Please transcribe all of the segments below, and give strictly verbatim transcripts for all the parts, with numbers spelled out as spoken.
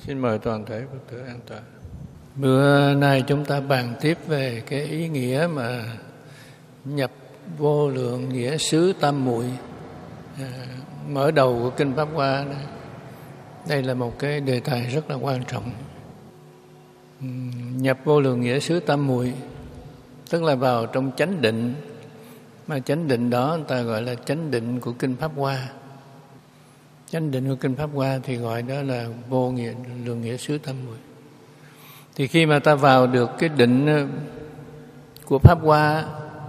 Xin mời toàn thể Phật tử an tọa. Bữa nay chúng ta bàn tiếp về cái ý nghĩa mà nhập vô lượng nghĩa xứ tam muội, à, mở đầu của Kinh Pháp Hoa này. Đây là một cái đề tài rất là quan trọng. Nhập vô lượng nghĩa xứ tam muội tức là vào trong chánh định, mà chánh định đó người ta gọi là chánh định của Kinh Pháp Hoa. Chánh định của Kinh Pháp Hoa thì gọi đó là vô nghĩa, lượng nghĩa xứ tam muội. Thì khi mà ta vào được cái định của Pháp Hoa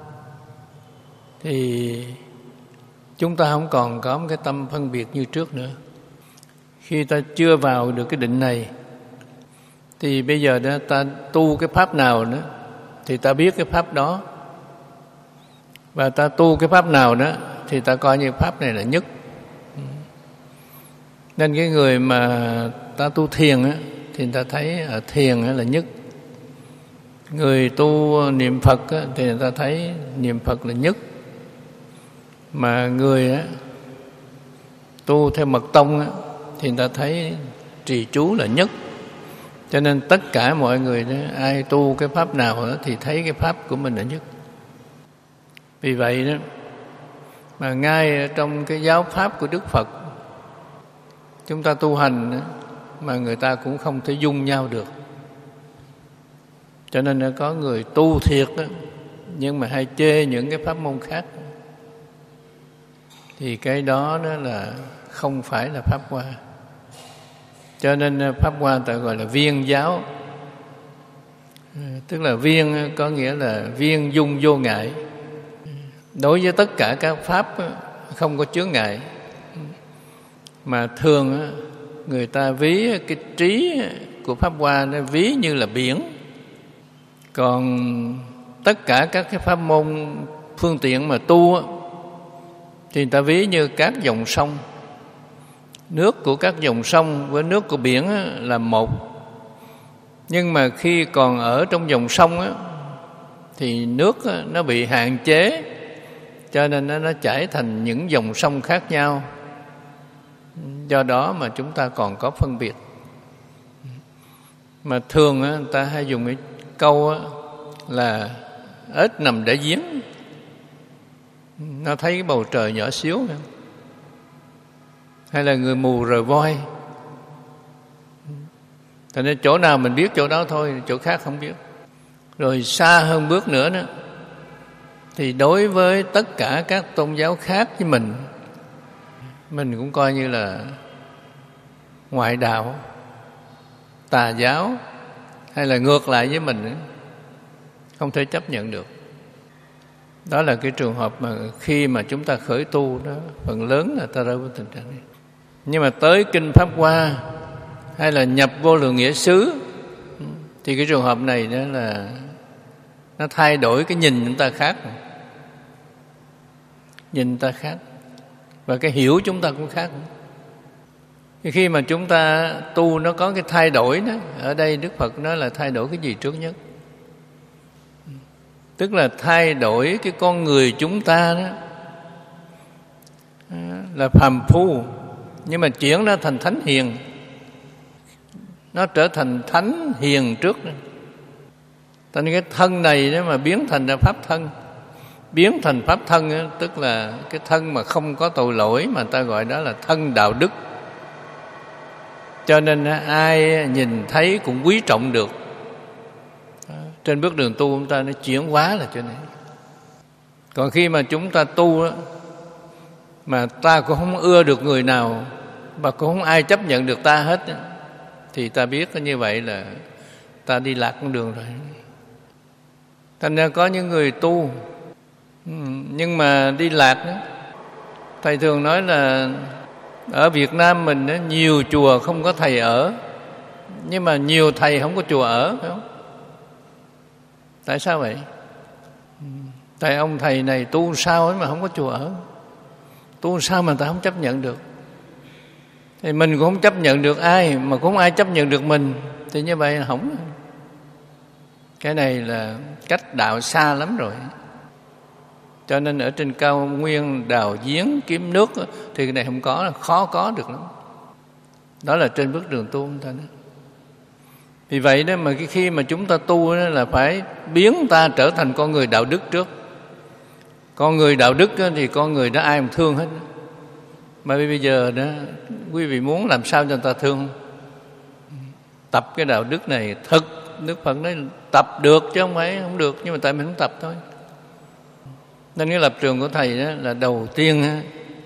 thì chúng ta không còn có một cái tâm phân biệt như trước nữa. Khi ta chưa vào được cái định này thì bây giờ đó ta tu cái pháp nào nữa thì ta biết cái pháp đó, và ta tu cái pháp nào đó thì ta coi như pháp này là nhất. Nên cái người mà ta tu thiền á, thì người ta thấy ở thiền là nhất. Người tu niệm Phật á, thì người ta thấy niệm Phật là nhất. Mà người á, tu theo mật tông á, thì người ta thấy trì chú là nhất. Cho nên tất cả mọi người đó, ai tu cái pháp nào đó, thì thấy cái pháp của mình là nhất. Vì vậy đó mà ngay trong cái giáo pháp của Đức Phật, chúng ta tu hành đó, mà người ta cũng không thể dung nhau được. Cho nên có người tu thiệt đó, nhưng mà hay chê những cái pháp môn khác, thì cái đó đó là không phải là Pháp Hoa. Cho nên Pháp Hoa ta gọi là viên giáo. Tức là viên có nghĩa là viên dung vô ngại. Đối với tất cả các pháp không có chướng ngại. Mà thường người ta ví cái trí của Pháp Hoa nó ví như là biển. Còn tất cả các cái pháp môn phương tiện mà tu thì người ta ví như các dòng sông. Nước của các dòng sông với nước của biển là một. Nhưng mà khi còn ở trong dòng sông thì nước nó bị hạn chế, cho nên nó chảy thành những dòng sông khác nhau. Do đó mà chúng ta còn có phân biệt. Mà thường người ta hay dùng cái câu là ếch nằm để giếng, nó thấy cái bầu trời nhỏ xíu. Hay là người mù rờ voi. Cho nên chỗ nào mình biết chỗ đó thôi, chỗ khác không biết. Rồi xa hơn bước nữa đó, thì đối với tất cả các tôn giáo khác với mình, mình cũng coi như là ngoại đạo, tà giáo, hay là ngược lại với mình, không thể chấp nhận được. Đó là cái trường hợp mà khi mà chúng ta khởi tu đó, phần lớn là ta rơi vào tình trạng này. Nhưng mà tới Kinh Pháp Hoa hay là nhập vô lượng nghĩa xứ thì cái trường hợp này đó là nó thay đổi cái nhìn chúng ta khác. Nhìn ta khác. Và cái hiểu chúng ta cũng khác. Khi mà chúng ta tu nó có cái thay đổi đó, ở đây Đức Phật nói là thay đổi cái gì trước nhất? Tức là thay đổi cái con người chúng ta đó là phàm phu, nhưng mà chuyển nó thành thánh hiền. Nó trở thành thánh hiền trước đó. Thành cái thân này đó mà biến thành ra pháp thân. Biến thành pháp thân đó, tức là cái thân mà không có tội lỗi, mà ta gọi đó là thân đạo đức. Cho nên ai nhìn thấy cũng quý trọng được. Trên bước đường tu chúng ta nó chuyển hóa là cho nên. Còn khi mà chúng ta tu đó, mà ta cũng không ưa được người nào, và cũng không ai chấp nhận được ta hết, thì ta biết như vậy là ta đi lạc con đường rồi. Thành ra có những người tu nhưng mà đi lạc đó. Thầy thường nói là ở Việt Nam mình đó, nhiều chùa không có thầy ở, nhưng mà nhiều thầy không có chùa ở, phải không? Tại sao vậy? Tại ông thầy này tu sao ấy mà không có chùa ở. Tu sao mà ta không chấp nhận được? Thì mình cũng không chấp nhận được ai, mà cũng không ai chấp nhận được mình, thì như vậy là hỏng. Cái này là cách đạo xa lắm rồi. Cho nên ở trên cao nguyên đào giếng kiếm nước thì cái này không có, khó có được lắm. Đó là trên bước đường tu chúng ta đó. Vì vậy đó mà cái khi mà chúng ta tu đó là phải biến ta trở thành con người đạo đức trước. Con người đạo đức đó, thì con người đó ai mà thương hết. Mà bây giờ đó quý vị muốn làm sao cho người ta thương? Tập cái đạo đức này thực. Đức Phật nói tập được chứ không phải không được, nhưng mà tại mình không tập thôi. Nên cái lập trường của Thầy đó là đầu tiên đó,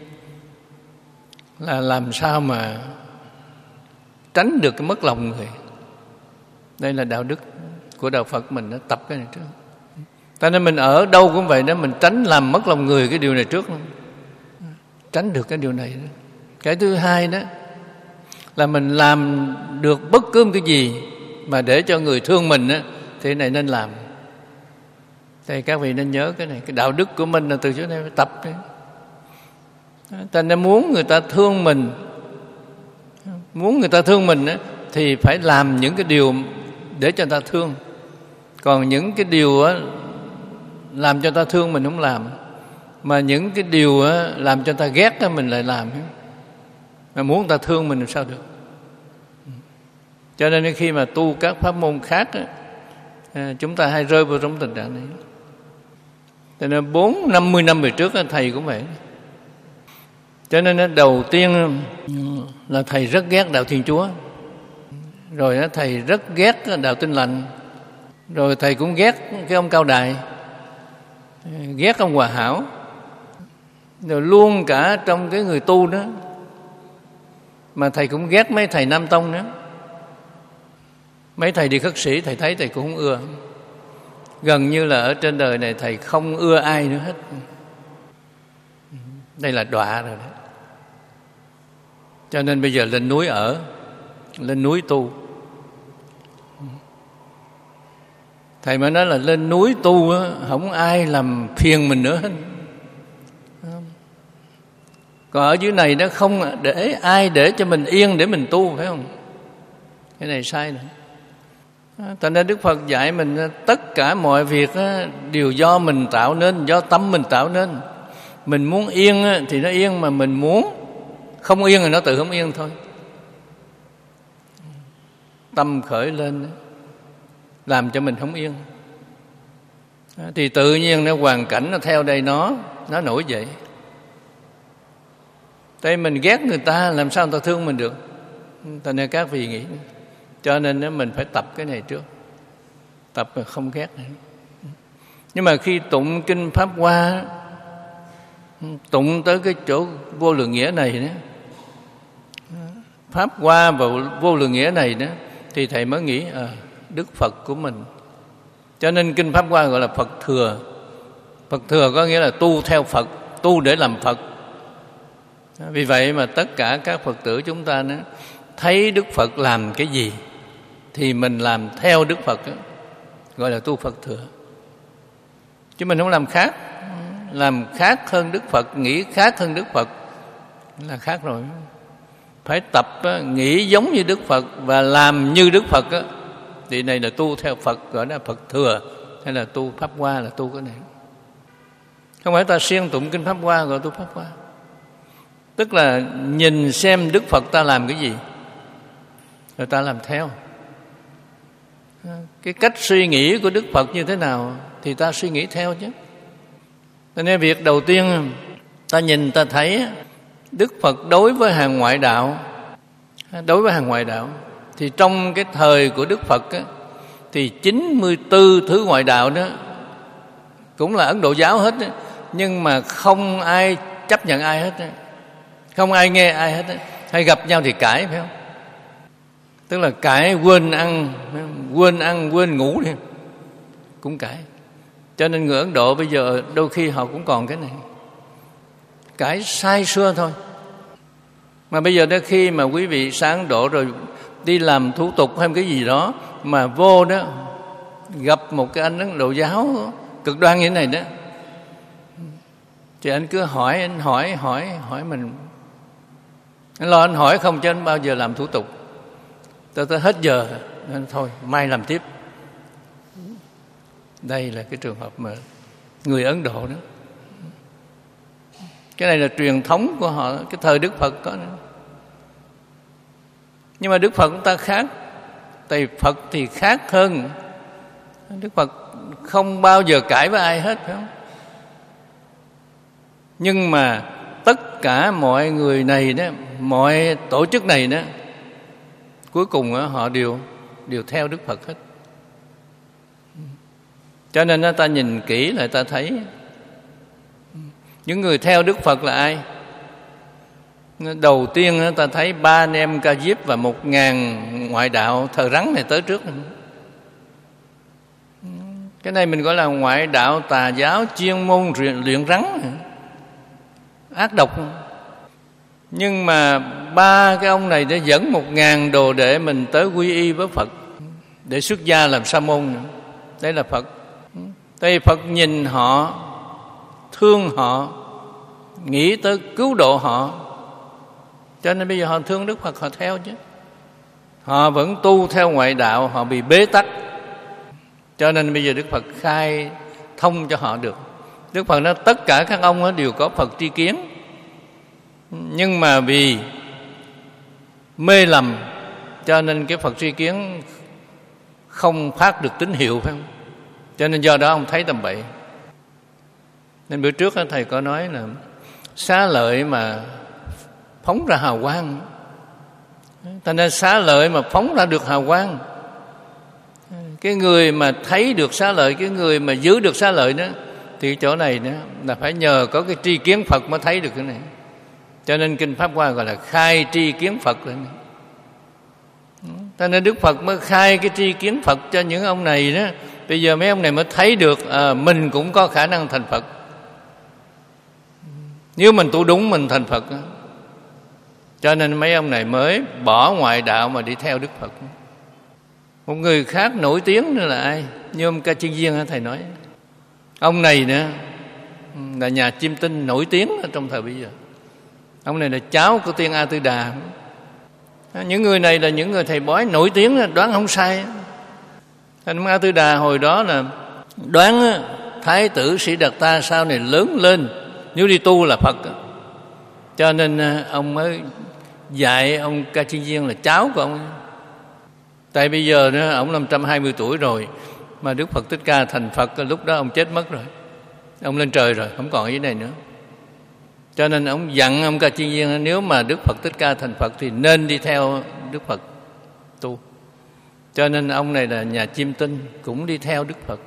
là làm sao mà tránh được cái mất lòng người. Đây là đạo đức của đạo Phật mình đã tập cái này trước. Cho nên mình ở đâu cũng vậy đó, mình tránh làm mất lòng người cái điều này trước. Tránh được cái điều này đó. Cái thứ hai đó là mình làm được bất cứ cái gì mà để cho người thương mình á, thì cái này nên làm. Thì các vị nên nhớ cái này, cái đạo đức của mình là từ chỗ này phải tập đấy. Ta nên muốn người ta thương mình, muốn người ta thương mình á, thì phải làm những cái điều để cho người ta thương. Còn những cái điều á, làm cho người ta thương mình không làm, mà những cái điều á, làm cho người ta ghét á, mình lại làm. Mà muốn người ta thương mình làm sao được. Cho nên khi mà tu các pháp môn khác á, chúng ta hay rơi vào trong tình trạng này. Cho nên bốn năm mươi năm về trước á, Thầy cũng vậy. Cho nên đầu tiên là Thầy rất ghét đạo Thiên Chúa. Rồi Thầy rất ghét đạo Tin Lành. Rồi Thầy cũng ghét cái ông Cao Đài, ghét ông Hòa Hảo. Rồi luôn cả trong cái người tu đó, mà Thầy cũng ghét mấy thầy Nam Tông nữa. Mấy thầy đi khất sĩ Thầy thấy Thầy cũng không ưa. Gần như là ở trên đời này Thầy không ưa ai nữa hết. Đây là đọa rồi đấy. Cho nên bây giờ lên núi ở, lên núi tu. Thầy mới nói là lên núi tu á, không ai làm phiền mình nữa hết. Còn ở dưới này nó không để ai để cho mình yên để mình tu, phải không? Cái này sai rồi. Thành ra Đức Phật dạy mình tất cả mọi việc á, đều do mình tạo nên, do tâm mình tạo nên. Mình muốn yên á, thì nó yên, mà mình muốn không yên thì nó tự không yên thôi. Tâm khởi lên làm cho mình không yên, thì tự nhiên nó hoàn cảnh nó theo đây nó nó nổi dậy. Tại mình ghét người ta, làm sao người ta thương mình được? Cho nên các vị nghĩ, cho nên mình phải tập cái này trước, tập mà không ghét này. Nhưng mà khi tụng kinh Pháp Hoa, tụng tới cái chỗ vô lượng nghĩa này đó, Pháp Hoa và vô lượng nghĩa này đó, thì Thầy mới nghĩ à, Đức Phật của mình. Cho nên kinh Pháp Hoa gọi là Phật thừa. Phật thừa có nghĩa là tu theo Phật, tu để làm Phật. Vì vậy mà tất cả các Phật tử chúng ta đó, thấy Đức Phật làm cái gì thì mình làm theo Đức Phật đó, gọi là tu Phật thừa. Chứ mình không làm khác. Làm khác hơn Đức Phật, nghĩ khác hơn Đức Phật là khác rồi. Phải tập á, nghĩ giống như Đức Phật và làm như Đức Phật á, thì này là tu theo Phật, gọi là Phật thừa. Hay là tu Pháp Hoa là tu cái này. Không phải ta siêng tụng kinh Pháp Hoa gọi tu Pháp Hoa. Tức là nhìn xem Đức Phật ta làm cái gì rồi ta làm theo. Cái cách suy nghĩ của Đức Phật như thế nào thì ta suy nghĩ theo chứ. Cho nên việc đầu tiên ta nhìn ta thấy Đức Phật đối với hàng ngoại đạo, đối với hàng ngoại đạo thì trong cái thời của Đức Phật á, thì chín mươi tư thứ ngoại đạo đó cũng là Ấn Độ giáo hết á, nhưng mà không ai chấp nhận ai hết á, không ai nghe ai hết á. Hay gặp nhau thì cãi, phải không? Tức là cãi quên ăn, quên ăn quên ngủ đi cũng cãi. Cho nên người Ấn Độ bây giờ đôi khi họ cũng còn cái này, cãi sai xưa thôi. Mà bây giờ đó khi mà quý vị sang Ấn Độ rồi đi làm thủ tục hay cái gì đó mà vô đó gặp một cái anh Ấn Độ giáo cực đoan như thế này đó, thì anh cứ hỏi, anh hỏi, hỏi, hỏi mình. Anh lo anh hỏi không chứ anh bao giờ làm thủ tục. Tới tới hết giờ, nên thôi, mai làm tiếp. Đây là cái trường hợp mà người Ấn Độ đó. Cái này là truyền thống của họ, cái thời Đức Phật có nữa. Nhưng mà Đức Phật chúng ta khác. Tại Phật thì khác hơn. Đức Phật không bao giờ cãi với ai hết, phải không? Nhưng mà tất cả mọi người này đó, mọi tổ chức này đó, cuối cùng đó, họ đều đều theo Đức Phật hết. Cho nên đó, ta nhìn kỹ lại ta thấy những người theo Đức Phật là ai? Đầu tiên đó, ta thấy ba anh em Ca Diếp và một ngàn ngoại đạo thờ rắn này tới trước. Cái này mình gọi là ngoại đạo tà giáo chuyên môn luyện, luyện rắn, ác độc. Nhưng mà ba cái ông này đã dẫn một ngàn đồ đệ mình tới quy y với Phật, để xuất gia làm sa môn nữa. Đây là Phật. Đây Phật nhìn họ, thương họ, nghĩ tới cứu độ họ, cho nên bây giờ họ thương Đức Phật, họ theo chứ. Họ vẫn tu theo ngoại đạo, họ bị bế tắc, cho nên bây giờ Đức Phật khai thông cho họ được. Đức Phật nói tất cả các ông đều có Phật tri kiến, nhưng mà vì mê lầm cho nên cái Phật tri kiến không phát được tín hiệu, phải không? Cho nên do đó ông thấy tầm bậy. Nên bữa trước thầy có nói là xá lợi mà phóng ra hào quang, thành ra xá lợi mà phóng ra được hào quang. Cái người mà thấy được xá lợi, cái người mà giữ được xá lợi đó, thì chỗ này đó là phải nhờ có cái tri kiến Phật mới thấy được cái này. Cho nên Kinh Pháp Hoa gọi là khai tri kiến Phật. Cho nên Đức Phật mới khai cái tri kiến Phật cho những ông này đó. Bây giờ mấy ông này mới thấy được à, mình cũng có khả năng thành Phật. Nếu mình tu đúng mình thành Phật. Cho nên mấy ông này mới bỏ ngoại đạo mà đi theo Đức Phật. Một người khác nổi tiếng nữa là ai? Như ông Ca Chiên Viên thầy nói. Ông này nữa là nhà chiêm tinh nổi tiếng ở trong thời bây giờ. Ông này là cháu của Tiên A Tư Đà. Những người này là những người thầy bói nổi tiếng, đoán không sai. Ông A Tư Đà hồi đó là đoán Thái tử Sĩ Đạt Ta sau này lớn lên nếu đi tu là Phật. Cho nên ông mới dạy ông Ca Chiên Viên là cháu của ông. Tại bây giờ đó, ông năm trăm hai mươi tuổi rồi, mà Đức Phật Thích Ca thành Phật, lúc đó ông chết mất rồi. Ông lên trời rồi, không còn ở dưới này nữa. Cho nên ông dặn ông Ca Chiên Viên nếu mà Đức Phật Thích Ca thành Phật thì nên đi theo Đức Phật tu. Cho nên ông này là nhà chiêm tinh, cũng đi theo Đức Phật.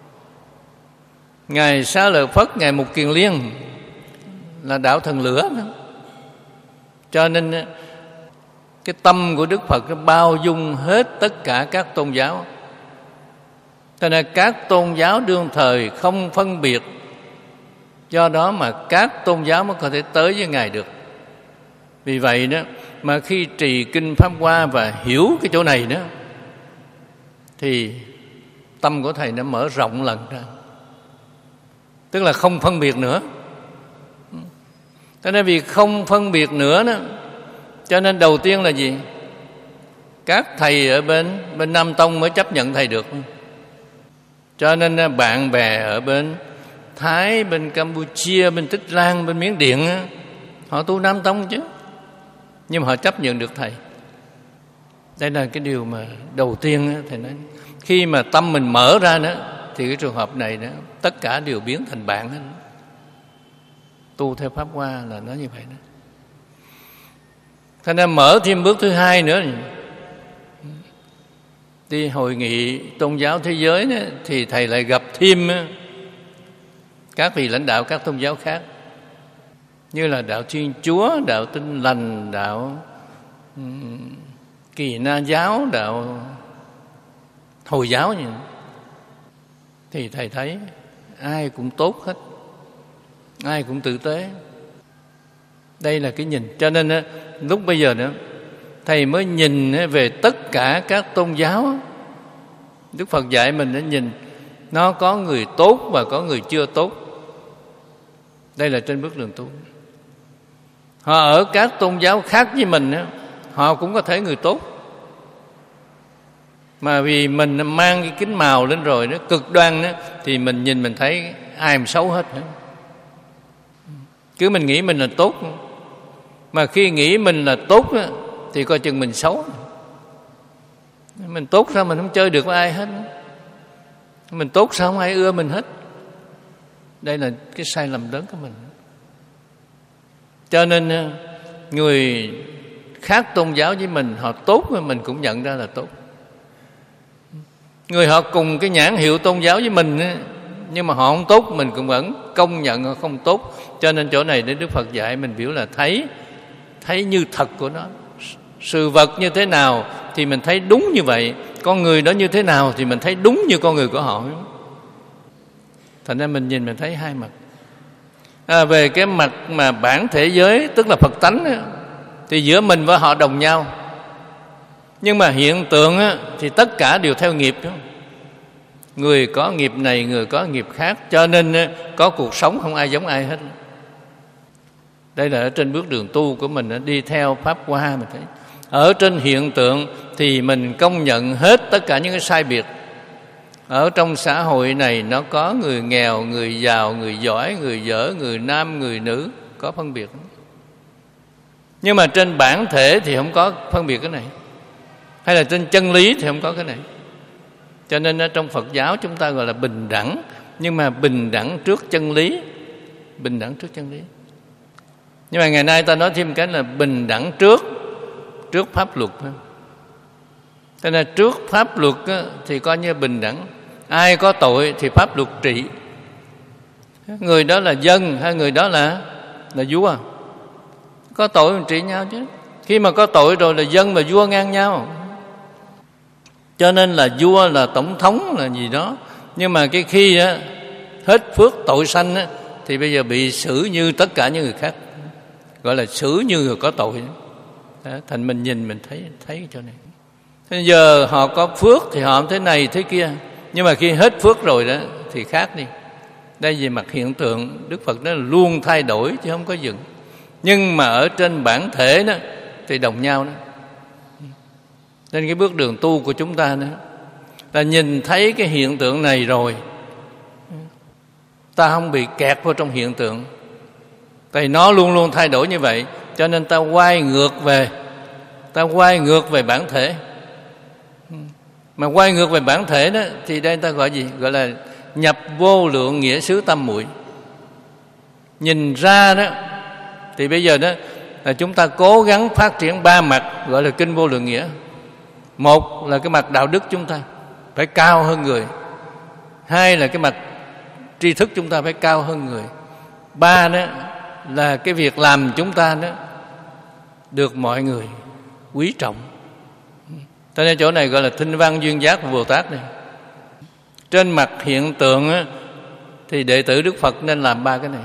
Ngài Xá Lợi Phất, Ngài Mục Kiền Liên là đạo thần lửa đó. Cho nên cái tâm của Đức Phật nó bao dung hết tất cả các tôn giáo. Cho nên các tôn giáo đương thời không phân biệt. Do đó mà các tôn giáo mới có thể tới với Ngài được. Vì vậy đó mà khi trì Kinh Pháp Hoa và hiểu cái chỗ này đó, thì tâm của thầy nó mở rộng lần ra. Tức là không phân biệt nữa. Cho nên vì không phân biệt nữa đó, cho nên đầu tiên là gì? Các thầy ở bên bên Nam Tông mới chấp nhận thầy được. Cho nên bạn bè ở bên Thái, bên Campuchia, bên Tích Lan, bên Miến Điện, họ tu Nam Tông chứ, nhưng mà họ chấp nhận được thầy. Đây là cái điều mà đầu tiên thầy nói. Khi mà tâm mình mở ra nữa, thì cái trường hợp này đó, tất cả đều biến thành bạn hết. Tu theo Pháp Hoa là nó như vậy đó. Thành ra mở thêm bước thứ hai nữa. Đi hội nghị tôn giáo thế giới đó, thì thầy lại gặp thêm các vị lãnh đạo các tôn giáo khác, như là đạo Thiên Chúa, đạo Tin Lành, đạo um, Kỳ Na giáo, đạo Hồi giáo như vậy. Thì thầy thấy ai cũng tốt hết, ai cũng tử tế. Đây là cái nhìn. Cho nên lúc bây giờ nữa thầy mới nhìn về tất cả các tôn giáo. Đức Phật dạy mình để nhìn nó có người tốt và có người chưa tốt. Đây là trên bước đường tu. Họ ở các tôn giáo khác với mình, họ cũng có thể người tốt, mà vì mình mang cái kính màu lên rồi, nó cực đoan đó, thì mình nhìn mình thấy ai mà xấu hết. Cứ mình nghĩ mình là tốt, mà khi nghĩ mình là tốt đó, thì coi chừng mình xấu. Mình tốt sao mình không chơi được với ai hết, mình tốt sao không ai ưa mình hết. Đây là cái sai lầm lớn của mình. Cho nên người khác tôn giáo với mình, họ tốt mà mình cũng nhận ra là tốt. Người họ cùng cái nhãn hiệu tôn giáo với mình, nhưng mà họ không tốt, mình cũng vẫn công nhận họ không tốt. Cho nên chỗ này Đức Phật dạy mình biểu là thấy thấy như thật của nó. Sự vật như thế nào thì mình thấy đúng như vậy, con người đó như thế nào thì mình thấy đúng như con người của họ. Thành ra mình nhìn mình thấy hai mặt. À, về cái mặt mà bản thể giới, tức là Phật tánh á, thì giữa mình và họ đồng nhau. Nhưng mà hiện tượng á, thì tất cả đều theo nghiệp đó. Người có nghiệp này, người có nghiệp khác, cho nên á, có cuộc sống không ai giống ai hết. Đây là ở trên bước đường tu của mình á, đi theo Pháp Hoa mình thấy. Ở trên hiện tượng thì mình công nhận hết tất cả những cái sai biệt. Ở trong xã hội này nó có người nghèo, người giàu, người giỏi, người dở, người nam, người nữ, có phân biệt. Nhưng mà trên bản thể thì không có phân biệt cái này, hay là trên chân lý thì không có cái này. Cho nên ở trong Phật giáo chúng ta gọi là bình đẳng, nhưng mà bình đẳng trước chân lý. Bình đẳng trước chân lý. Nhưng mà ngày nay ta nói thêm cái là bình đẳng trước trước pháp luật. Cho nên trước pháp luật thì coi như bình đẳng. Ai có tội thì pháp luật trị. Người đó là dân hay người đó là là vua? Có tội mình trị nhau chứ. Khi mà có tội rồi là dân và vua ngang nhau. Cho nên là vua là tổng thống là gì đó. Nhưng mà cái khi á, hết phước tội sanh á, thì bây giờ bị xử như tất cả những người khác, gọi là xử như người có tội. Đó, thành mình nhìn mình thấy thấy cái chỗ này. Bây giờ họ có phước thì họ thế này thế kia, nhưng mà khi hết phước rồi đó thì khác đi. Đây về mặt hiện tượng, Đức Phật nói là luôn thay đổi chứ không có dừng. Nhưng mà ở trên bản thể đó thì đồng nhau đó. Nên cái bước đường tu của chúng ta đó là nhìn thấy cái hiện tượng này rồi, ta không bị kẹt vào trong hiện tượng. Tại nó luôn luôn thay đổi như vậy, cho nên ta quay ngược về, ta quay ngược về bản thể. Mà quay ngược về bản thể đó thì đây ta gọi gì? Gọi là nhập vô lượng nghĩa xứ tâm muội. Nhìn ra đó thì bây giờ đó là chúng ta cố gắng phát triển ba mặt gọi là kinh vô lượng nghĩa. Một là cái mặt đạo đức chúng ta phải cao hơn người. Hai là cái mặt tri thức chúng ta phải cao hơn người. Ba đó là cái việc làm chúng ta đó được mọi người quý trọng. Cho nên chỗ này gọi là Thinh Văn Duyên Giác của Bồ Tát này. Trên mặt hiện tượng á, thì đệ tử Đức Phật nên làm ba cái này.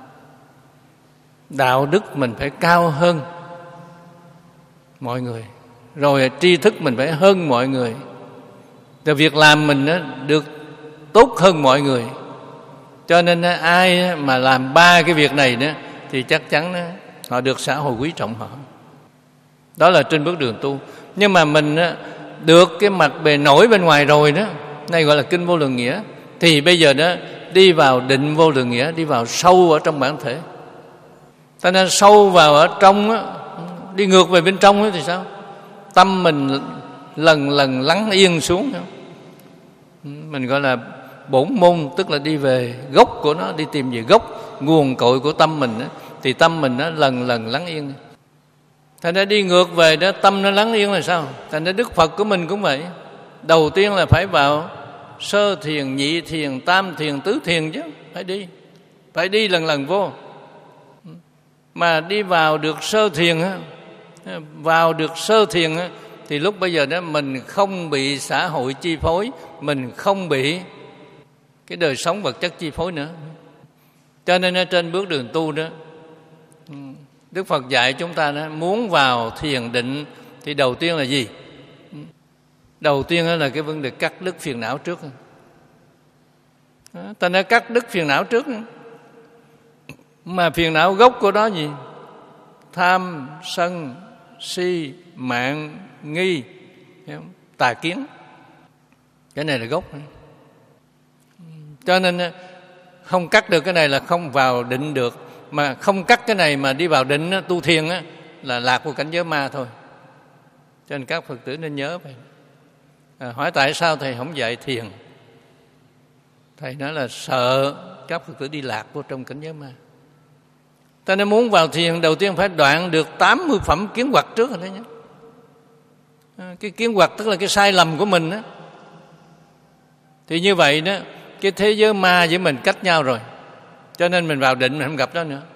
Đạo đức mình phải cao hơn mọi người, rồi tri thức mình phải hơn mọi người, rồi việc làm mình á, được tốt hơn mọi người. Cho nên á, ai mà làm ba cái việc này đó thì chắc chắn đó, họ được xã hội quý trọng họ. Đó là trên bước đường tu. Nhưng mà mình á, được cái mặt bề nổi bên ngoài rồi đó, này gọi là kinh vô lượng nghĩa, thì bây giờ đó đi vào định vô lượng nghĩa, đi vào sâu ở trong bản thể. Ta nên sâu vào ở trong á, đi ngược về bên trong á thì sao? Tâm mình lần lần lắng yên xuống. Mình gọi là bổn môn, tức là đi về gốc của nó, đi tìm về gốc nguồn cội của tâm mình á, thì tâm mình nó lần lần lắng yên. Thành ra đi ngược về đó, tâm nó lắng yên là sao? Thành ra Đức Phật của mình cũng vậy. Đầu tiên là phải vào sơ thiền, nhị thiền, tam thiền, tứ thiền chứ. Phải đi. Phải đi lần lần vô. Mà đi vào được sơ thiền á, vào được sơ thiền á, thì lúc bây giờ đó mình không bị xã hội chi phối, mình không bị cái đời sống vật chất chi phối nữa. Cho nên ở trên bước đường tu đó, Đức Phật dạy chúng ta đó, muốn vào thiền định thì đầu tiên là gì? Đầu tiên là cái vấn đề cắt đứt phiền não trước. Ta nói cắt đứt phiền não trước. Mà phiền não gốc của đó gì? Tham, sân, si, mạn, nghi, tà kiến. Cái này là gốc. Cho nên không cắt được cái này là không vào định được. Mà không cắt cái này mà đi vào định tu thiền là lạc vào cảnh giới ma thôi. Cho nên các Phật tử nên nhớ vậy. À, hỏi tại sao thầy không dạy thiền? Thầy nói là sợ các Phật tử đi lạc vô trong cảnh giới ma. Ta nên muốn vào thiền đầu tiên phải đoạn được tám mươi phẩm kiến hoặc trước rồi đó nhé. À, cái kiến hoặc tức là cái sai lầm của mình đó. Thì như vậy đó, cái thế giới ma với mình cách nhau rồi, cho nên mình vào định mình không gặp đó nữa.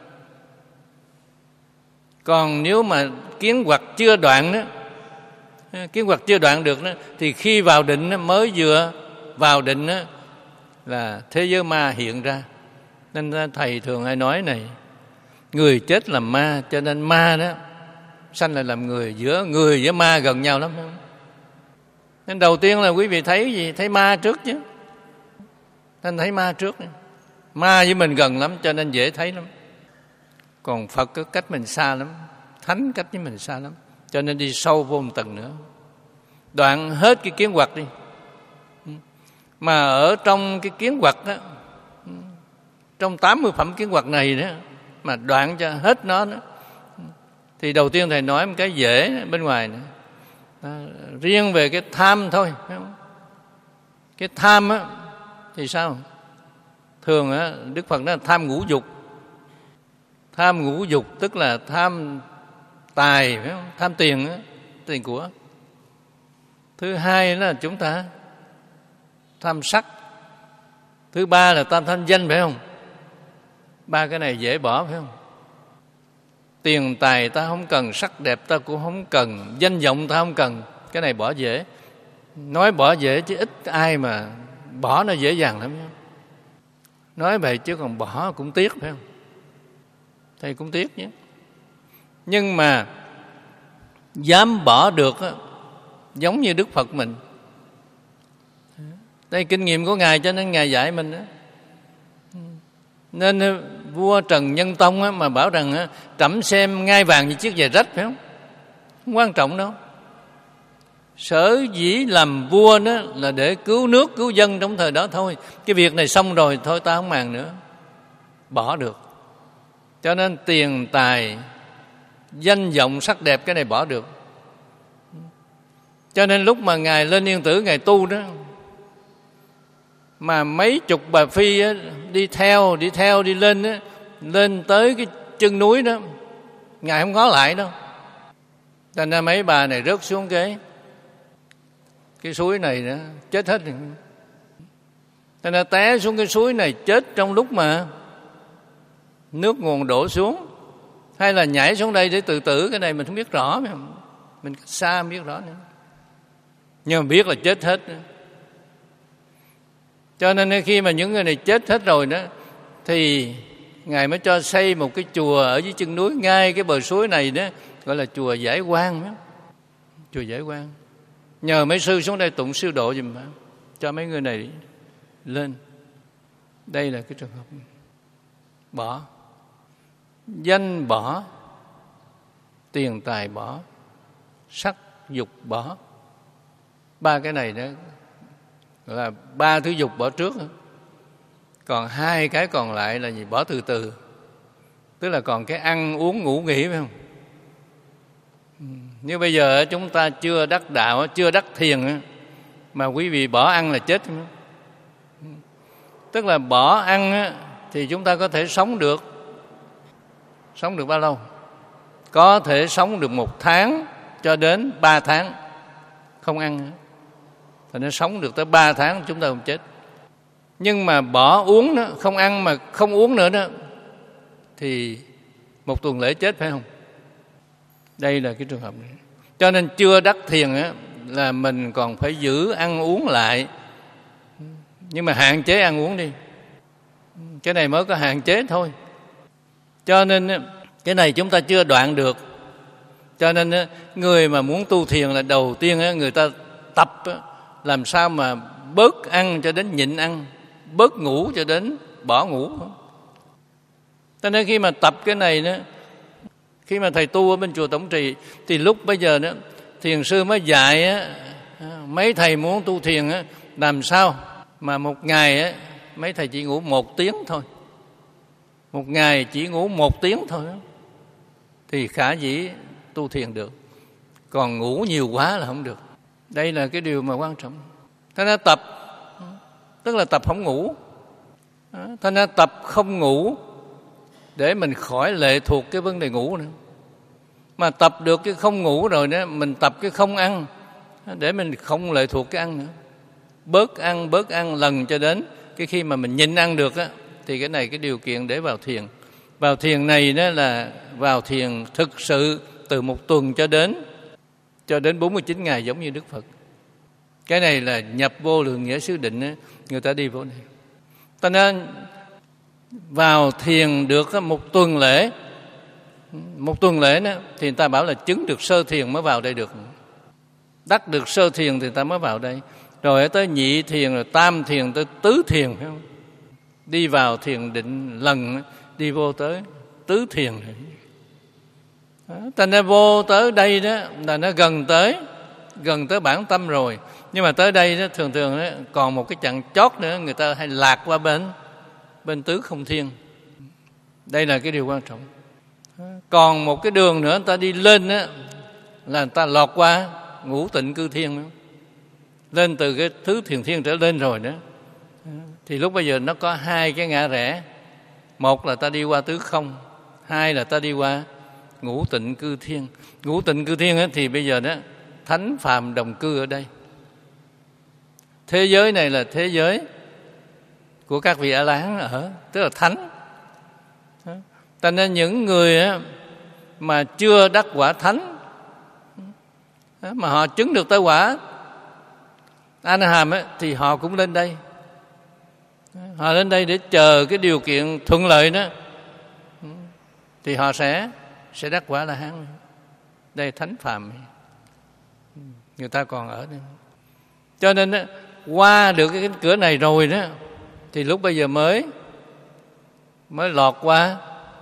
Còn nếu mà kiến hoặc chưa đoạn đó, kiến hoặc chưa đoạn được đó, thì khi vào định đó, mới vừa vào định đó, là thế giới ma hiện ra. Nên thầy thường hay nói này, người chết làm ma, cho nên ma đó sanh lại làm người, giữa người với ma gần nhau lắm. Nên đầu tiên là quý vị thấy gì? Thấy ma trước chứ. Nên thấy ma trước. Ma với mình gần lắm cho nên dễ thấy lắm. Còn Phật có cách mình xa lắm, Thánh cách với mình xa lắm, cho nên đi sâu vô một tầng nữa. Đoạn hết cái kiến hoặc đi. Mà ở trong cái kiến hoặc đó, trong tám mươi phẩm kiến hoặc này đó, mà đoạn cho hết nó đó, thì đầu tiên thầy nói một cái dễ bên ngoài nữa. À, riêng về cái tham thôi, phải không? Cái tham á thì sao? Thường á Đức Phật nói là tham ngũ dục. Tham ngũ dục tức là tham tài, phải không? Tham tiền á, tiền của. Thứ hai là chúng ta tham sắc. Thứ ba là tam thanh danh, phải không? Ba cái này dễ bỏ, phải không? Tiền tài ta không cần, sắc đẹp ta cũng không cần, danh vọng ta không cần. Cái này bỏ dễ. Nói bỏ dễ chứ ít ai mà bỏ nó dễ dàng lắm. Nói vậy chứ còn bỏ cũng tiếc, phải không? Thầy cũng tiếc nhé. Nhưng mà dám bỏ được giống như Đức Phật mình. Đây kinh nghiệm của Ngài cho nên Ngài dạy mình đó. Nên vua Trần Nhân Tông á, mà bảo rằng á, trẫm xem ngai vàng như chiếc giày rách, phải không? Không quan trọng đâu. Sở dĩ làm vua đó là để cứu nước, cứu dân trong thời đó thôi. Cái việc này xong rồi thôi ta không màng nữa. Bỏ được. Cho nên tiền tài, danh vọng, sắc đẹp, cái này bỏ được. Cho nên lúc mà Ngài lên Yên Tử, Ngài tu đó, mà mấy chục bà phi á, đi theo, đi theo, đi lên á, lên tới cái chân núi đó, Ngài không ngó lại đâu. Thành ra mấy bà này rớt xuống cái cái suối này đó, chết hết. Thành ra té xuống cái suối này chết trong lúc mà nước nguồn đổ xuống, hay là nhảy xuống đây để tự tử, cái này mình không biết rõ, mình cách xa không biết rõ nữa. Nhưng mà biết là chết hết. Cho nên khi mà những người này chết hết rồi đó, thì Ngài mới cho xây một cái chùa ở dưới chân núi ngay cái bờ suối này đó, gọi là chùa Giải Quang đó. Chùa Giải Quang. Nhờ mấy sư xuống đây tụng siêu độ giùm cho mấy người này lên. Đây là cái trường hợp bỏ. Danh bỏ, tiền tài bỏ, sắc dục bỏ. Ba cái này đó là ba thứ dục bỏ trước. Còn hai cái còn lại là gì? Bỏ từ từ. Tức là còn cái ăn uống ngủ nghỉ, phải không? Như bây giờ chúng ta chưa đắc đạo, chưa đắc thiền, mà quý vị bỏ ăn là chết. Tức là bỏ ăn thì chúng ta có thể sống được. Sống được bao lâu? Có thể sống được một tháng cho đến ba tháng không ăn. Thì nó sống được tới ba tháng chúng ta không chết. Nhưng mà bỏ uống đó, không ăn mà không uống nữa đó, thì một tuần lễ chết, phải không? Đây là cái trường hợp này. Cho nên chưa đắc thiền á, là mình còn phải giữ ăn uống lại. Nhưng mà hạn chế ăn uống đi. Cái này mới có hạn chế thôi. Cho nên cái này chúng ta chưa đoạn được. Cho nên người mà muốn tu thiền là đầu tiên người ta tập làm sao mà bớt ăn cho đến nhịn ăn, bớt ngủ cho đến bỏ ngủ. Cho nên khi mà tập cái này đó, khi mà thầy tu ở bên chùa Tổng Trì, thì lúc bây giờ đó thiền sư mới dạy á, mấy thầy muốn tu thiền á, làm sao mà một ngày á, mấy thầy chỉ ngủ một tiếng thôi. Một ngày chỉ ngủ một tiếng thôi đó, thì khả dĩ tu thiền được. Còn ngủ nhiều quá là không được. Đây là cái điều mà quan trọng. Thành ra tập, tức là tập không ngủ. Thành ra tập không ngủ để mình khỏi lệ thuộc cái vấn đề ngủ nữa. Mà tập được cái không ngủ rồi đó, mình tập cái không ăn để mình không lệ thuộc cái ăn nữa. Bớt ăn, bớt ăn lần cho đến cái khi mà mình nhịn ăn được á, thì cái này cái điều kiện để vào thiền. Vào thiền này đó là vào thiền thực sự từ một tuần cho đến cho đến bốn mươi chín ngày giống như Đức Phật. Cái này là nhập vô lượng nghĩa xứ định á, người ta đi vô này. Cho nên vào thiền được một tuần lễ, một tuần lễ đó, thì người ta bảo là chứng được sơ thiền mới vào đây được. Đắc được sơ thiền thì người ta mới vào đây. Rồi tới nhị thiền, rồi tam thiền, tới tứ thiền, phải không? Đi vào thiền định lần, đi vô tới tứ thiền. Thành ra vô tới đây đó là nó gần tới, gần tới bản tâm rồi. Nhưng mà tới đây đó, thường thường đó, còn một cái chặng chót nữa, người ta hay lạc qua bên bên tứ không thiên. Đây là cái điều quan trọng. Còn một cái đường nữa người ta đi lên đó, là người ta lọt qua ngũ tịnh cư thiên nữa. Lên từ cái thứ thiền thiên trở lên rồi đó, thì lúc bây giờ nó có hai cái ngã rẽ. Một là ta đi qua tứ không, hai là ta đi qua ngũ tịnh cư thiên. Ngũ tịnh cư thiên ấy, thì bây giờ đó thánh phàm đồng cư ở đây. Thế giới này là thế giới của các vị A La Hán ở, tức là thánh. Cho nên những người mà chưa đắc quả thánh mà họ chứng được tới quả A Na Hàm ấy, thì họ cũng lên đây. Họ lên đây để chờ cái điều kiện thuận lợi đó, thì họ sẽ sẽ đắc quả La Hán. Đây thánh phàm, người ta còn ở đây. Cho nên đó, qua được cái cửa này rồi đó, thì lúc bây giờ mới mới lọt qua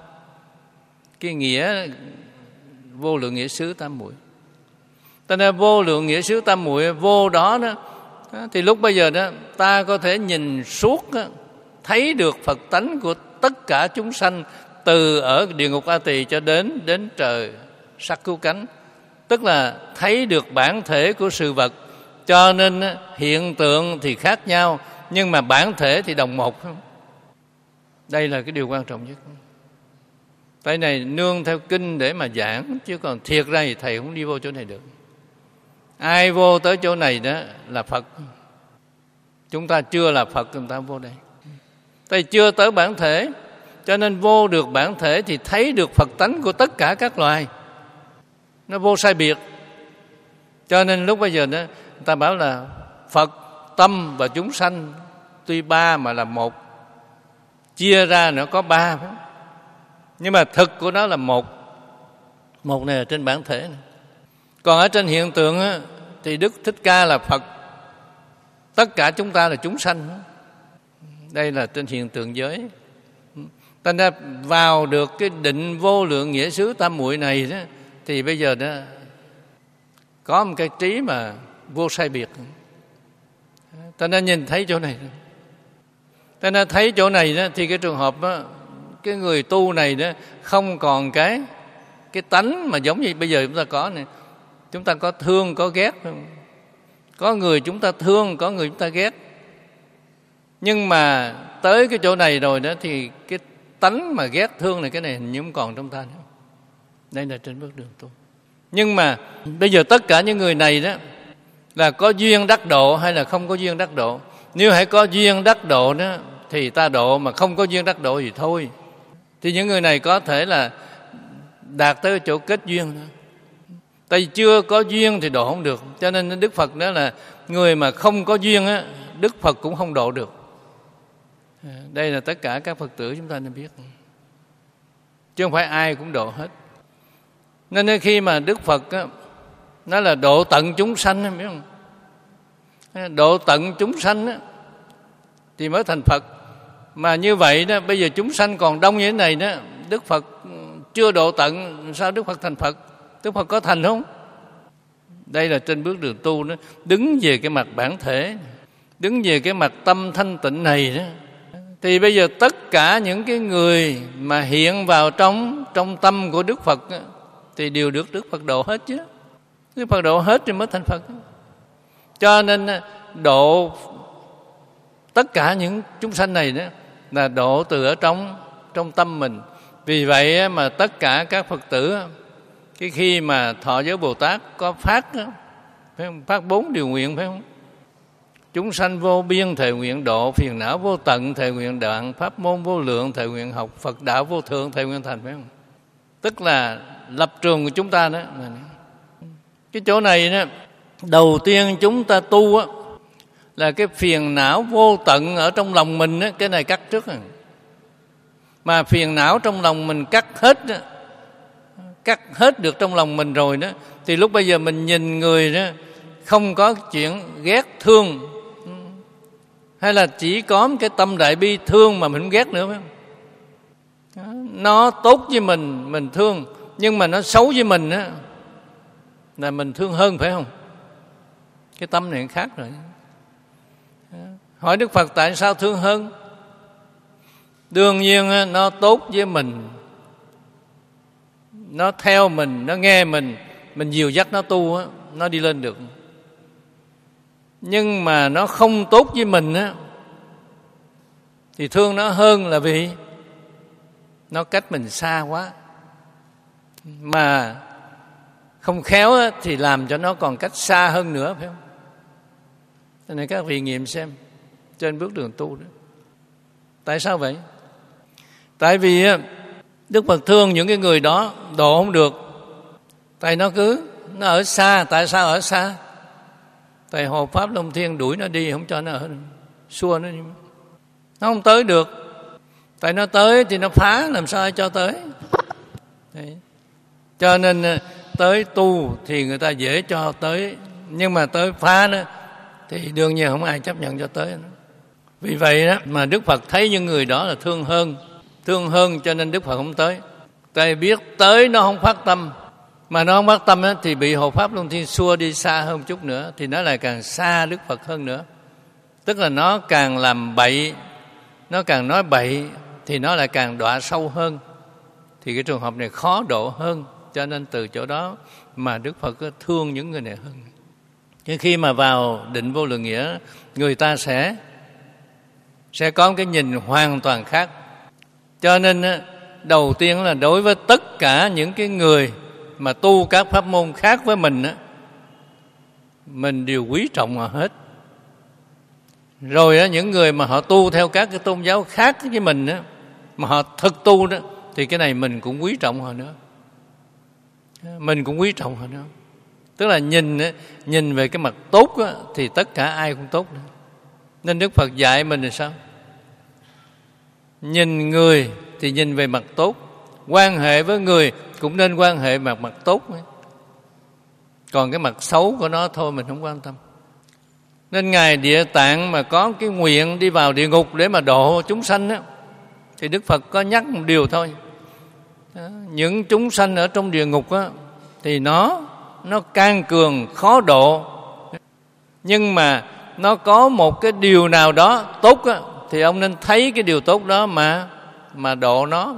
cái nghĩa vô lượng nghĩa xứ tam muội. Cho nên vô lượng nghĩa xứ tam muội vô đó đó, thì lúc bây giờ đó ta có thể nhìn suốt đó, thấy được Phật tánh của tất cả chúng sanh, từ ở địa ngục A Tỳ cho đến đến trời sắc cứu cánh, tức là thấy được bản thể của sự vật. Cho nên hiện tượng thì khác nhau, nhưng mà bản thể thì đồng một. Đây là cái điều quan trọng nhất. Cái này nương theo kinh để mà giảng, chứ còn thiệt ra thì thầy không đi vô chỗ này được. Ai vô tới chỗ này đó là Phật. Chúng ta chưa là Phật, chúng ta vô đây. Thầy chưa tới bản thể, cho nên vô được bản thể thì thấy được Phật tánh của tất cả các loài. Nó vô sai biệt. Cho nên lúc bây giờ đó, người ta bảo là Phật, tâm và chúng sanh tuy ba mà là một. Chia ra nó có ba, phải không? Nhưng mà thực của nó là một. Một này là trên bản thể này. Còn ở trên hiện tượng á, thì Đức Thích Ca là Phật, tất cả chúng ta là chúng sanh. Đây là trên hiện tượng giới. Thành ra vào được cái định vô lượng nghĩa xứ tam muội này đó, thì bây giờ đó có một cái trí mà vô sai biệt. Thành ra nhìn thấy chỗ này, thành ra thấy chỗ này đó, thì cái trường hợp đó, cái người tu này đó không còn cái cái tánh mà giống như bây giờ chúng ta có này. Chúng ta có thương, có ghét. Có người chúng ta thương, có người chúng ta ghét. Nhưng mà tới cái chỗ này rồi đó, thì cái tánh mà ghét thương này, cái này hình như không còn trong ta nữa. Đây là trên bước đường tu. Nhưng mà bây giờ tất cả những người này đó là có duyên đắc độ hay là không có duyên đắc độ. Nếu hãy có duyên đắc độ đó thì ta độ, mà không có duyên đắc độ thì thôi. Thì những người này có thể là đạt tới chỗ kết duyên đó. Tại vì chưa có duyên thì độ không được. Cho nên Đức Phật đó là người mà không có duyên á, Đức Phật cũng không độ được. Đây là tất cả các Phật tử chúng ta nên biết. Chứ không phải ai cũng độ hết. Nên khi mà Đức Phật á, nó là độ tận chúng sanh, biết không? Độ tận chúng sanh á, thì mới thành Phật. Mà như vậy đó, bây giờ chúng sanh còn đông như thế này đó, Đức Phật chưa độ tận, sao Đức Phật thành Phật? Đức Phật có thành không? Đây là trên bước đường tu đó, đứng về cái mặt bản thể, đứng về cái mặt tâm thanh tịnh này đó, thì bây giờ tất cả những cái người mà hiện vào trong trong tâm của Đức Phật đó, thì đều được Đức Phật độ hết chứ. Đức Phật độ hết thì mới thành Phật. Cho nên độ tất cả những chúng sanh này đó là độ từ ở trong trong tâm mình. Vì vậy mà tất cả các Phật tử cái khi mà thọ giới Bồ Tát có phát đó, phải không? Phát bốn điều nguyện, phải không? Chúng sanh vô biên thệ nguyện độ, phiền não vô tận thệ nguyện đoạn, pháp môn vô lượng thệ nguyện học, Phật đạo vô thượng thệ nguyện thành, phải không? Tức là lập trường của chúng ta đó. Cái chỗ này đó, đầu tiên chúng ta tu á, là cái phiền não vô tận ở trong lòng mình á, cái này cắt trước rồi. Mà phiền não trong lòng mình cắt hết á, cắt hết được trong lòng mình rồi đó, thì lúc bây giờ mình nhìn người đó không có chuyện ghét thương, hay là chỉ có một cái tâm đại bi thương mà mình không ghét nữa, phải không? Nó tốt với mình mình thương, nhưng mà nó xấu với mình á là mình thương hơn, phải không? Cái tâm này khác rồi. Hỏi Đức Phật tại sao thương hơn? Đương nhiên nó tốt với mình, nó theo mình, nó nghe mình, mình dìu dắt nó tu á, nó đi lên được. Nhưng mà nó không tốt với mình á, thì thương nó hơn là vì nó cách mình xa quá. Mà không khéo á, thì làm cho nó còn cách xa hơn nữa, phải không? Cho nên các vị nghiệm xem trên bước đường tu đó. Tại sao vậy? Tại vì á, Đức Phật thương những cái người đó độ không được. Tại nó cứ nó ở xa. Tại sao ở xa? Tại Hộ Pháp Long Thiên đuổi nó đi, không cho nó ở, xua nó đi. Nó không tới được. Tại nó tới thì nó phá, làm sao ai cho tới. Đấy. Cho nên tới tu thì người ta dễ cho tới, nhưng mà tới phá đó thì đương nhiên không ai chấp nhận cho tới. Vì vậy đó mà Đức Phật thấy những người đó là thương hơn. Thương hơn cho nên Đức Phật không tới. Tại biết tới nó không phát tâm, mà nó không phát tâm đó, thì bị Hộ Pháp Luân Thiên xua đi xa hơn chút nữa, thì nó lại càng xa Đức Phật hơn nữa. Tức là nó càng làm bậy, nó càng nói bậy, thì nó lại càng đọa sâu hơn. Thì cái trường hợp này khó độ hơn. Cho nên từ chỗ đó mà Đức Phật thương những người này hơn. Nhưng khi mà vào định vô lượng nghĩa, người ta sẽ sẽ có một cái nhìn hoàn toàn khác. Cho nên đầu tiên là đối với tất cả những cái người mà tu các pháp môn khác với mình, mình đều quý trọng họ hết. Rồi những người mà họ tu theo các cái tôn giáo khác với mình, mà họ thực tu đó, thì cái này mình cũng quý trọng họ nữa. Mình cũng quý trọng họ nữa. Tức là nhìn nhìn về cái mặt tốt đó, thì tất cả ai cũng tốt nữa. Nên Đức Phật dạy mình là sao? Nhìn người thì nhìn về mặt tốt, quan hệ với người cũng nên quan hệ mặt mặt tốt. Còn cái mặt xấu của nó thôi mình không quan tâm. Nên Ngài Địa Tạng mà có cái nguyện đi vào địa ngục để mà độ chúng sanh á, thì Đức Phật có nhắc một điều thôi. Đó, những chúng sanh ở trong địa ngục á, thì nó nó can cường khó độ, nhưng mà nó có một cái điều nào đó tốt á, thì ông nên thấy cái điều tốt đó mà mà độ nó.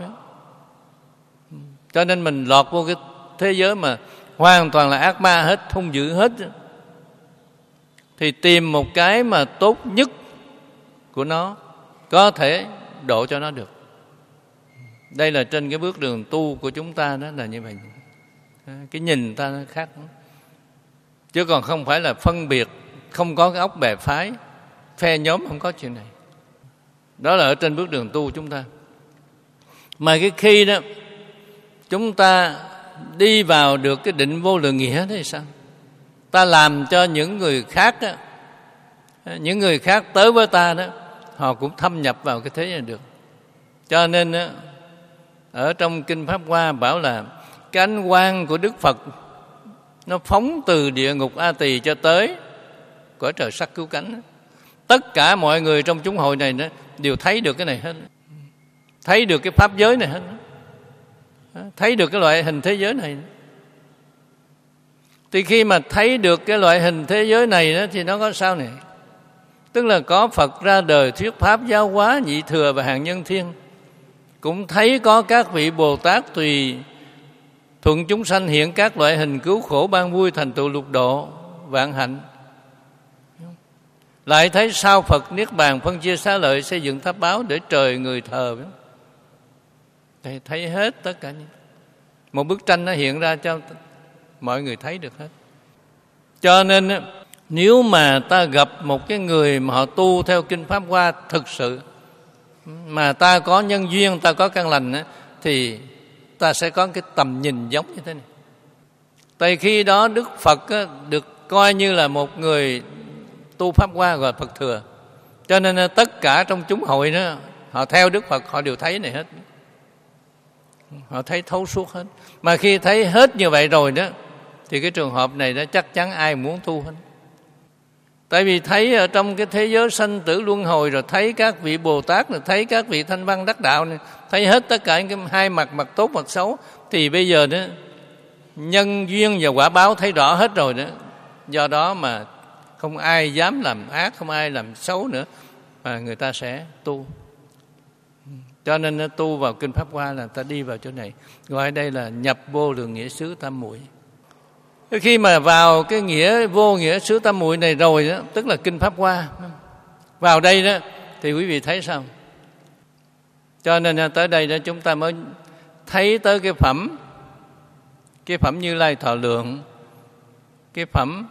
Cho nên mình lọt vô cái thế giới mà hoàn toàn là ác ma hết, hung dữ hết, thì tìm một cái mà tốt nhất của nó có thể độ cho nó được. Đây là trên cái bước đường tu của chúng ta đó là như vậy. Cái nhìn ta nó khác lắm. Chứ còn không phải là phân biệt, không có cái óc bè phái, phe nhóm, không có chuyện này. Đó là ở trên bước đường tu chúng ta. Mà cái khi đó chúng ta đi vào được cái định vô lượng nghĩa thì sao? Ta làm cho những người khác đó, những người khác tới với ta đó, họ cũng thâm nhập vào cái thế này được. Cho nên đó, ở trong Kinh Pháp Hoa bảo là cái ánh quang của Đức Phật nó phóng từ địa ngục A Tỳ cho tới cõi trời sắc cứu cánh. Tất cả mọi người trong chúng hội này đều thấy được cái này hết, thấy được cái pháp giới này hết, thấy được cái loại hình thế giới này. Thì khi mà thấy được cái loại hình thế giới này đó, thì nó có sao này? Tức là có Phật ra đời thuyết pháp giáo hóa nhị thừa và hàng nhân thiên, cũng thấy có các vị Bồ Tát tùy thuận chúng sanh hiện các loại hình cứu khổ ban vui thành tựu lục độ vạn hạnh. Lại thấy sau Phật niết bàn phân chia xá lợi, xây dựng tháp báo để trời người thờ. Thầy thấy hết tất cả những một bức tranh nó hiện ra cho mọi người thấy được hết. Cho nên nếu mà ta gặp một cái người mà họ tu theo Kinh Pháp Hoa thực sự, mà ta có nhân duyên, ta có căn lành, thì ta sẽ có cái tầm nhìn giống như thế này. Tại khi đó Đức Phật được coi như là một người tu Pháp Hoa, gọi Phật Thừa. Cho nên tất cả trong chúng hội đó, họ theo Đức Phật, họ đều thấy này hết. Họ thấy thấu suốt hết. Mà khi thấy hết như vậy rồi đó, thì cái trường hợp này đó chắc chắn ai muốn tu hết. Tại vì thấy ở trong cái thế giới sanh tử luân hồi, rồi thấy các vị Bồ Tát, rồi thấy các vị Thanh Văn Đắc Đạo này, thấy hết tất cả những cái hai mặt, mặt tốt, mặt xấu. Thì bây giờ đó, nhân duyên và quả báo thấy rõ hết rồi đó. Do đó mà không ai dám làm ác, không ai làm xấu nữa, mà người ta sẽ tu. Cho nên tu vào Kinh Pháp Hoa là ta đi vào chỗ này. Gọi đây là nhập vô lượng nghĩa xứ tam muội. Khi mà vào cái nghĩa vô nghĩa xứ tam muội này rồi đó, tức là Kinh Pháp Hoa, vào đây đó thì quý vị thấy sao? Cho nên tới đây đó chúng ta mới thấy tới cái phẩm, cái phẩm Như Lai Thọ Lượng, cái phẩm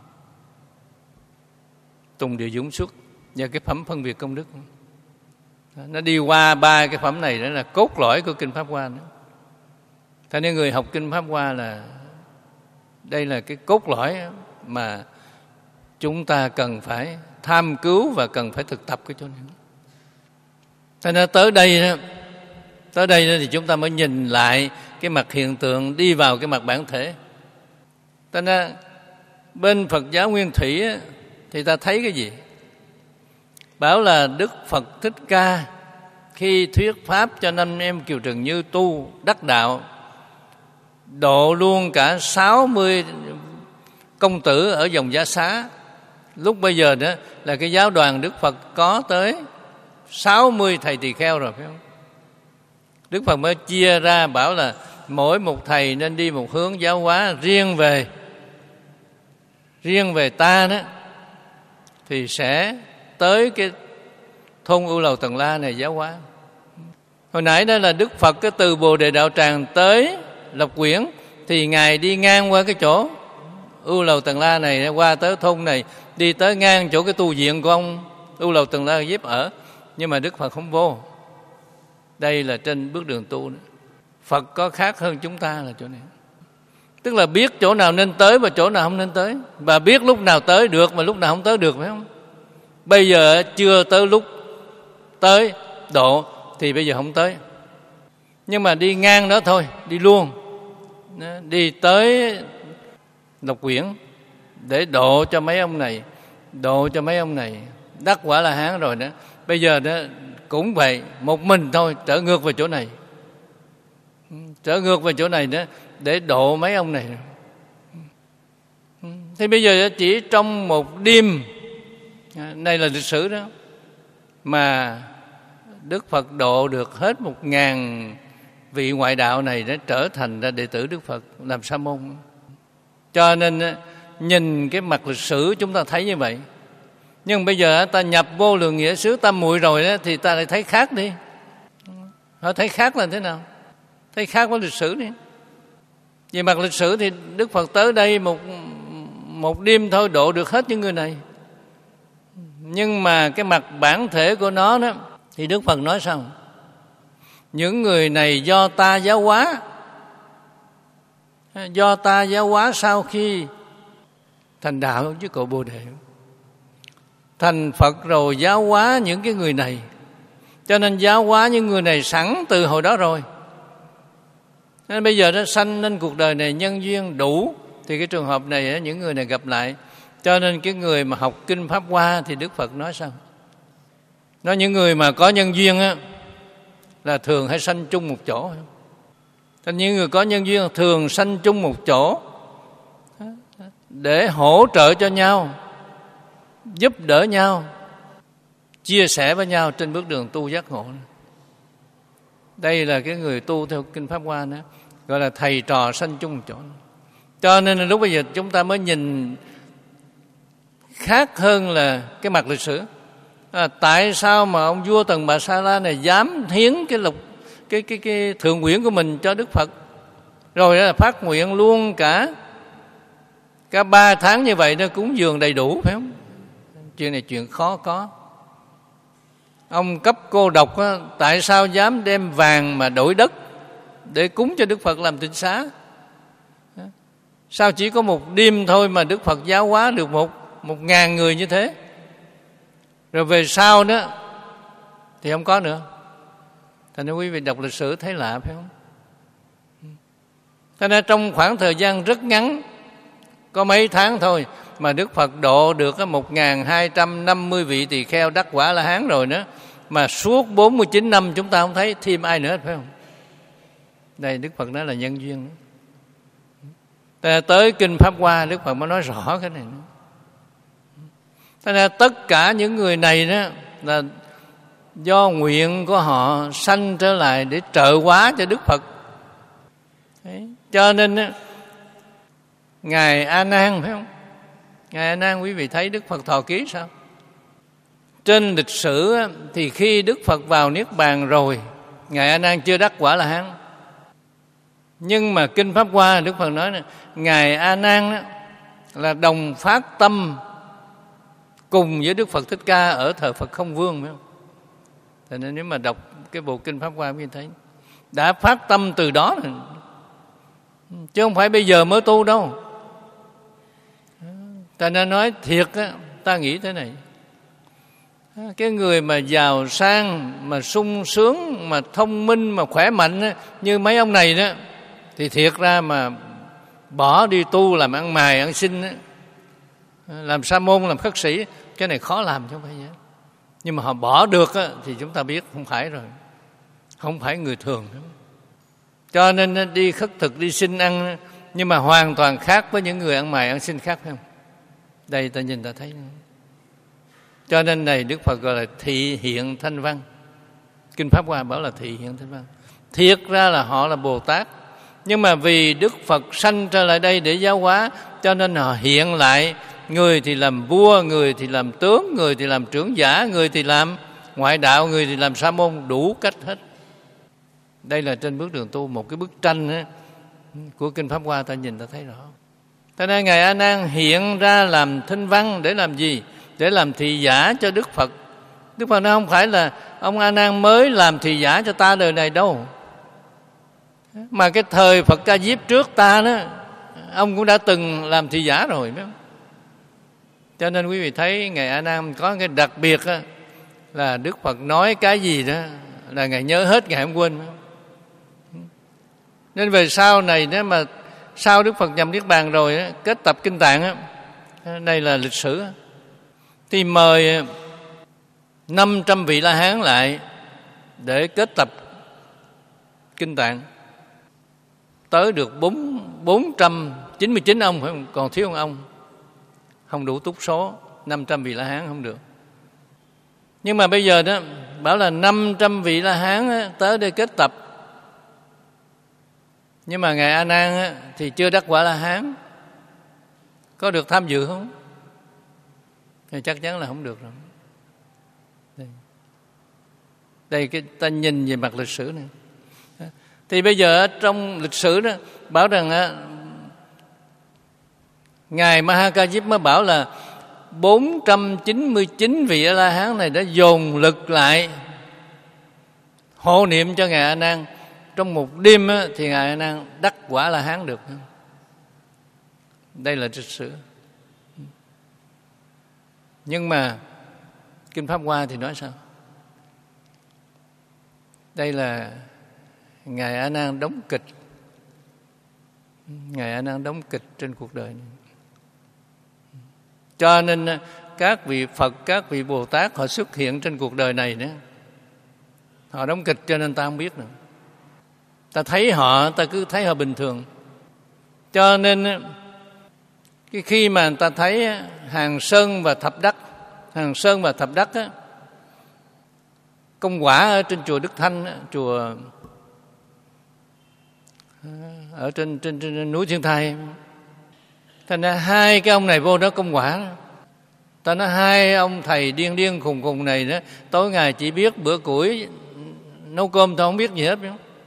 Tùng Địa Dũng Xuất và cái phẩm Phân Biệt Công Đức. Nó đi qua ba cái phẩm này, đó là cốt lõi của Kinh Pháp Hoa. Thế nên người học Kinh Pháp Hoa là đây là cái cốt lõi mà chúng ta cần phải tham cứu và cần phải thực tập cái chỗ này. Thế nên tới đây tới đây thì chúng ta mới nhìn lại cái mặt hiện tượng, đi vào cái mặt bản thể. Thế nên bên Phật giáo Nguyên Thủy thì ta thấy cái gì? Bảo là Đức Phật Thích Ca khi thuyết pháp cho năm em Kiều Trần Như tu đắc đạo, độ luôn cả sáu mươi công tử ở dòng Giá Xá. Lúc bây giờ đó là cái giáo đoàn Đức Phật có tới sáu mươi thầy tỳ kheo rồi, phải không? Đức Phật mới chia ra bảo là mỗi một thầy nên đi một hướng giáo hóa riêng về riêng về ta đó, thì sẽ tới cái thôn Ưu Lầu Tần La này giáo hóa. Hồi nãy đó là Đức Phật cái từ Bồ Đề Đạo Tràng tới Lộc Quyển, thì Ngài đi ngang qua cái chỗ Ưu Lầu Tần La này, qua tới thôn này, đi tới ngang chỗ cái tu viện của ông Ưu Lầu Tần La Diếp ở. Nhưng mà Đức Phật không vô. Đây là trên bước đường tu nữa. Phật có khác hơn chúng ta là chỗ này. Tức là biết chỗ nào nên tới và chỗ nào không nên tới, và biết lúc nào tới được mà lúc nào không tới được, phải không? Bây giờ chưa tới lúc tới độ thì bây giờ không tới. Nhưng mà đi ngang đó thôi, đi luôn, đi tới Lộc Quyển để độ cho mấy ông này, độ cho mấy ông này đắc quả La Hán rồi đó. Bây giờ đó cũng vậy, một mình thôi, trở ngược về chỗ này, trở ngược về chỗ này đó để độ mấy ông này. Thì bây giờ chỉ trong một đêm, này là lịch sử đó, mà Đức Phật độ được hết một ngàn vị ngoại đạo này để trở thành ra đệ tử Đức Phật, làm sa môn. Cho nên nhìn cái mặt lịch sử chúng ta thấy như vậy. Nhưng bây giờ ta nhập vô lượng nghĩa xứ tam muội rồi đó, thì ta lại thấy khác đi. Họ thấy khác là thế nào? Thấy khác với lịch sử đi. Về mặt lịch sử thì Đức Phật tới đây một một đêm thôi độ được hết những người này. Nhưng mà cái mặt bản thể của nó đó thì Đức Phật nói sao? Những người này do ta giáo hóa, do ta giáo hóa sau khi thành đạo với cội Bồ Đề, thành Phật rồi giáo hóa những cái người này. Cho nên giáo hóa những người này sẵn từ hồi đó rồi. Nên bây giờ nó sanh lên cuộc đời này nhân duyên đủ, thì cái trường hợp này những người này gặp lại. Cho nên cái người mà học Kinh Pháp Hoa thì Đức Phật nói sao? Nói những người mà có nhân duyên á, là thường hay sanh chung một chỗ. Nên những người có nhân duyên thường sanh chung một chỗ để hỗ trợ cho nhau, giúp đỡ nhau, chia sẻ với nhau trên bước đường tu giác ngộ. Đây là cái người tu theo Kinh Pháp Hoa đó, gọi là thầy trò sanh chung một chỗ. Cho nên là lúc bây giờ chúng ta mới nhìn khác hơn là cái mặt lịch sử. À, tại sao mà ông vua Tần Bà Sa La này dám hiến cái lục cái cái cái thượng quyển của mình cho Đức Phật, rồi là phát nguyện luôn cả cả ba tháng như vậy nó cúng dường đầy đủ, phải không? Chuyện này chuyện khó có. Ông cấp cô độc á, tại sao dám đem vàng mà đổi đất để cúng cho Đức Phật làm tịnh xá? Sao chỉ có một đêm thôi mà Đức Phật giáo hóa được một một ngàn người như thế? Rồi về sau đó thì không có nữa. Thành nên quý vị đọc lịch sử thấy lạ, phải không? Thế nên trong khoảng thời gian rất ngắn, có mấy tháng thôi, mà Đức Phật độ được một nghìn hai trăm năm mươi vị tỳ kheo đắc quả La Hán rồi nữa. Mà suốt bốn mươi chín năm chúng ta không thấy thêm ai nữa, phải không? Đây Đức Phật nói là nhân duyên. Tới Kinh Pháp Hoa Đức Phật mới nói rõ cái này nữa. Thế nên tất cả những người này đó là do nguyện của họ sanh trở lại để trợ hóa cho Đức Phật. Đấy. Cho nên đó, Ngài A Nan, phải không? Ngài A Nan quý vị thấy Đức Phật thọ ký sao? Trên lịch sử thì khi Đức Phật vào Niết Bàn rồi, Ngài A Nan chưa đắc quả La Hán. Nhưng mà Kinh Pháp Hoa Đức Phật nói này, Ngài A Nan là đồng phát tâm cùng với Đức Phật Thích Ca ở thờ Phật Không Vương, phải không? Thế nên nếu mà đọc cái bộ Kinh Pháp Hoa mới thấy đã phát tâm từ đó rồi. Chứ không phải bây giờ mới tu đâu. Ta nên nói thiệt á, ta nghĩ thế này. Cái người mà giàu sang, mà sung sướng, mà thông minh, mà khỏe mạnh á, như mấy ông này đó, thì thiệt ra mà bỏ đi tu làm ăn mày, ăn xin á, làm sa môn, làm khất sĩ, cái này khó làm chứ không phải vậy. Nhưng mà họ bỏ được á, thì chúng ta biết không phải rồi. Không phải người thường. Cho nên đi khất thực, đi xin ăn, nhưng mà hoàn toàn khác với những người ăn mày, ăn xin khác, phải không? Đây ta nhìn ta thấy. Cho nên này Đức Phật gọi là thị hiện thanh văn. Kinh Pháp Hoa bảo là thị hiện thanh văn. Thiệt ra là họ là Bồ Tát, nhưng mà vì Đức Phật sanh trở lại đây để giáo hóa, cho nên họ hiện lại. Người thì làm vua, người thì làm tướng, người thì làm trưởng giả, người thì làm ngoại đạo, người thì làm sa môn, đủ cách hết. Đây là trên bước đường tu, một cái bức tranh ấy, của Kinh Pháp Hoa ta nhìn ta thấy rõ. Thế nên Ngài A Nan hiện ra làm thanh văn để làm gì? Để làm thị giả cho Đức Phật. Đức Phật nói không phải là ông A Nan mới làm thị giả cho ta đời này đâu, mà cái thời Phật Ca Diếp trước ta đó, ông cũng đã từng làm thị giả rồi, phải không? Cho nên quý vị thấy Ngài A Nan có cái đặc biệt đó, là Đức Phật nói cái gì đó là Ngài nhớ hết, Ngài không quên. Nên về sau này nếu mà sau Đức Phật nhập Niết Bàn rồi đó, kết tập Kinh Tạng đó, đây là lịch sử đó, thì mời năm trăm vị La Hán lại để kết tập Kinh Tạng. Tới được bốn trăm chín mươi chín ông, phải không? Còn thiếu một ông, không đủ túc số, năm trăm vị La Hán không được. Nhưng mà bây giờ đó bảo là năm trăm vị La Hán á, tới đây kết tập. Nhưng mà Ngài A Nan á, thì chưa đắc quả La Hán, có được tham dự không? Thì chắc chắn là không được rồi. Đây, đây cái ta nhìn về mặt lịch sử này. Thì bây giờ trong lịch sử đó bảo rằng á, Ngài Ma Ha Ca Diếp mới bảo là bốn trăm chín mươi chín vị A La Hán này đã dồn lực lại hộ niệm cho Ngài A Nan. Trong một đêm á, thì Ngài A Nan đắc quả La Hán được. Đây là lịch sử. Nhưng mà Kinh Pháp Hoa thì nói sao? Đây là Ngài A Nan đóng kịch. Ngài A Nan đóng kịch trên cuộc đời này. Cho nên các vị Phật, các vị Bồ Tát họ xuất hiện trên cuộc đời này nữa, họ đóng kịch cho nên ta không biết nữa. Ta thấy họ, ta cứ thấy họ bình thường. Cho nên cái khi mà ta thấy Hàng Sơn và Thập Đắc, Hàng Sơn và Thập Đắc á, công quả ở trên chùa Đức Thanh á, chùa ở trên, trên, trên núi Thiên Thai. Thành ra hai cái ông này vô đó công quả đó. Ta nói hai ông thầy điên điên khùng khùng này đó, tối ngày chỉ biết bữa củi nấu cơm, tao không biết gì hết.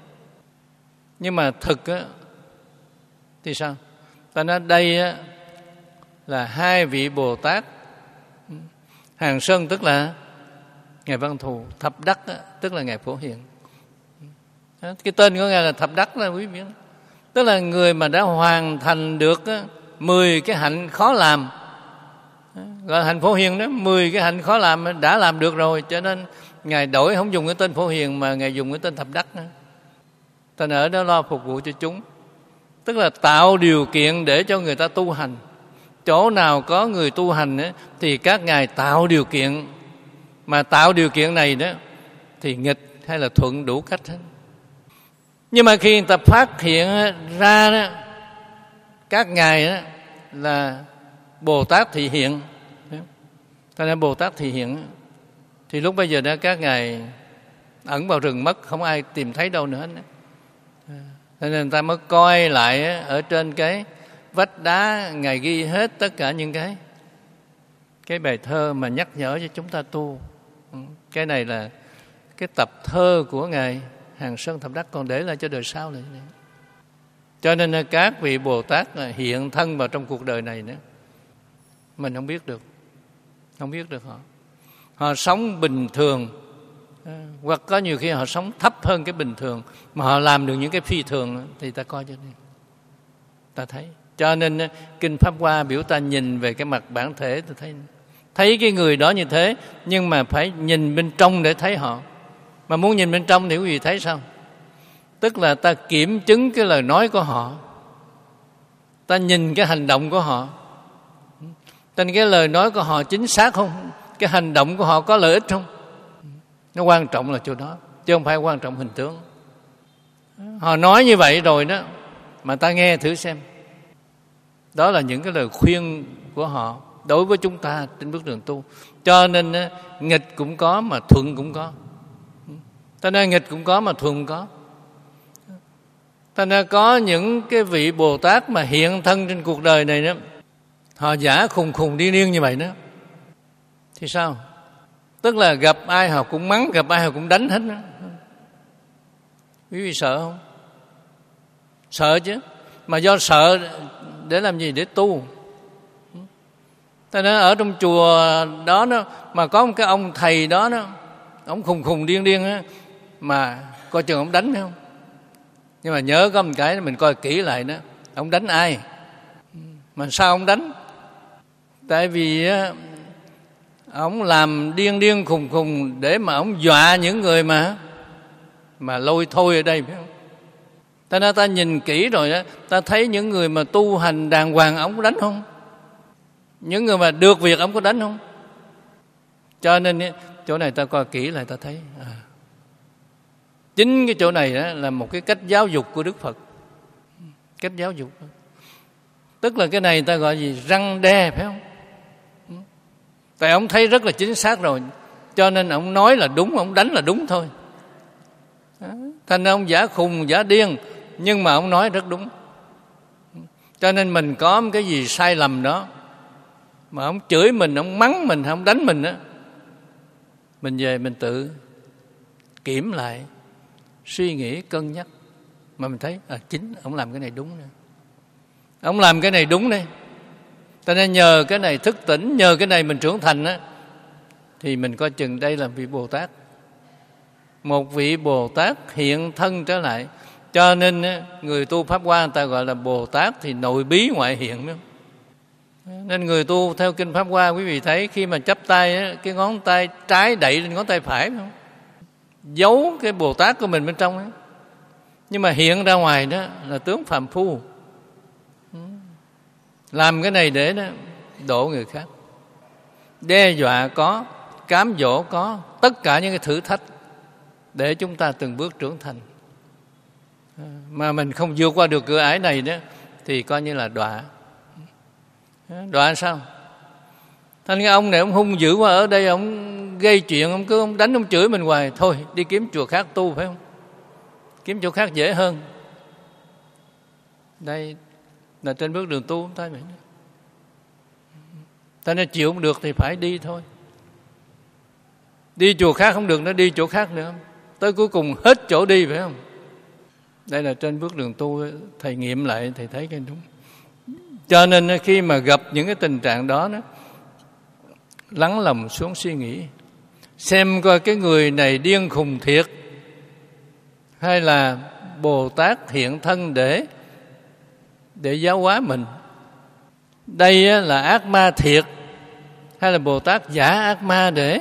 Nhưng mà thực á, thì sao? Ta nói đây á, là hai vị Bồ Tát. Hàng Sơn tức là Ngài Văn Thù, Thập Đắc á, tức là Ngài Phổ Hiền. Cái tên của Ngài là Thập Đắc là quý vị biết. Tức là người mà đã hoàn thành được á, mười cái hạnh khó làm. Gọi là hạnh Phổ Hiền đó, mười cái hạnh khó làm đã làm được rồi. Cho nên Ngài đổi không dùng cái tên Phổ Hiền mà Ngài dùng cái tên Thập Đắc. Ta ở đó lo phục vụ cho chúng. Tức là tạo điều kiện để cho người ta tu hành. Chỗ nào có người tu hành ấy, thì các ngài tạo điều kiện. Mà tạo điều kiện này đó thì nghịch hay là thuận đủ cách hết. Nhưng mà khi người ta phát hiện ra đó, các ngài đó là Bồ Tát thị hiện. Ta nói Bồ Tát thị hiện, thì lúc bây giờ đó các ngài ẩn vào rừng mất, không ai tìm thấy đâu nữa. Nên người ta mới coi lại ở trên cái vách đá, Ngài ghi hết tất cả những cái cái bài thơ mà nhắc nhở cho chúng ta tu. Cái này là cái tập thơ của Ngài Hàng Sơn Thập Đắc, còn để lại cho đời sau này. Cho nên các vị Bồ Tát hiện thân vào trong cuộc đời này nữa, mình không biết được, không biết được họ. Họ sống bình thường, hoặc có nhiều khi họ sống thấp hơn cái bình thường, mà họ làm được những cái phi thường, thì ta coi cho đi, ta thấy. Cho nên Kinh Pháp Hoa biểu ta nhìn về cái mặt bản thể, ta thấy thấy cái người đó như thế, nhưng mà phải nhìn bên trong để thấy họ. Mà muốn nhìn bên trong thì quý vị thấy sao? Tức là ta kiểm chứng cái lời nói của họ, ta nhìn cái hành động của họ. Tên cái lời nói của họ chính xác không? Cái hành động của họ có lợi ích không? Nó quan trọng là chỗ đó, chứ không phải quan trọng hình tướng. Họ nói như vậy rồi đó, mà ta nghe thử xem. Đó là những cái lời khuyên của họ đối với chúng ta trên bước đường tu. Cho nên nghịch cũng có mà thuận cũng có. Ta nói nghịch cũng có mà thuận cũng có. Ta nói có những cái vị Bồ Tát mà hiện thân trên cuộc đời này đó, họ giả khùng khùng điên điên như vậy đó, thì sao? Tức là gặp ai họ cũng mắng, gặp ai họ cũng đánh hết đó. Quý vị sợ không? Sợ chứ. Mà do sợ để làm gì? Để tu. Ta nói ở trong chùa đó, đó mà có một cái ông thầy đó, đó ông khùng khùng điên điên đó, mà coi chừng ông đánh không? Nhưng mà nhớ có một cái mình coi kỹ lại đó, ông đánh ai? Mà sao ông đánh? Tại vì ông làm điên điên khùng khùng để mà ông dọa những người mà mà lôi thôi ở đây, phải không? Ta nói ta nhìn kỹ rồi đó, ta thấy những người mà tu hành đàng hoàng ông có đánh không? Những người mà được việc ông có đánh không? Cho nên chỗ này ta coi kỹ lại ta thấy à, chính cái chỗ này đó là một cái cách giáo dục của Đức Phật. Cách giáo dục, tức là cái này ta gọi gì? Răng đe, phải không? Tại ông thấy rất là chính xác rồi, cho nên ông nói là đúng, ông đánh là đúng thôi. Thành ra ông giả khùng, giả điên, nhưng mà ông nói rất đúng. Cho nên mình có một cái gì sai lầm đó, mà ông chửi mình, ông mắng mình, ông đánh mình đó, mình về mình tự kiểm lại, suy nghĩ, cân nhắc, mà mình thấy à, chính ông làm cái này đúng nè, ông làm cái này đúng đây. Cho nên nhờ cái này thức tỉnh, nhờ cái này mình trưởng thành á, thì mình coi chừng đây là vị Bồ Tát, một vị Bồ Tát hiện thân trở lại. Cho nên người tu Pháp Hoa người ta gọi là Bồ Tát thì nội bí ngoại hiện. Nên người tu theo Kinh Pháp Hoa, quý vị thấy khi mà chắp tay, cái ngón tay trái đẩy lên ngón tay phải, không? Giấu cái Bồ Tát của mình bên trong ấy. Nhưng mà hiện ra ngoài đó là tướng phàm phu, làm cái này để đó độ người khác. Đe dọa có, cám dỗ có, tất cả những cái thử thách để chúng ta từng bước trưởng thành. Mà mình không vượt qua được cửa ải này đó thì coi như là đọa. Đọa sao? Thành cái ông này ông hung dữ quá, ở đây ông gây chuyện, ông cứ ông đánh ông chửi mình hoài, thôi đi kiếm chùa khác tu, phải không? Kiếm chỗ khác dễ hơn. Đây là trên bước đường tu chúng ta vậy. Ta nói chịu không được thì phải đi thôi. Đi chùa khác không được, nó đi chỗ khác nữa, tới cuối cùng hết chỗ đi, phải không? Đây là trên bước đường tu, thầy nghiệm lại thầy thấy cái đúng. Cho nên khi mà gặp những cái tình trạng đó, đó lắng lòng xuống suy nghĩ, xem coi cái người này điên khùng thiệt hay là Bồ Tát hiện thân để để giáo hóa mình. Đây là ác ma thiệt hay là Bồ Tát giả ác ma để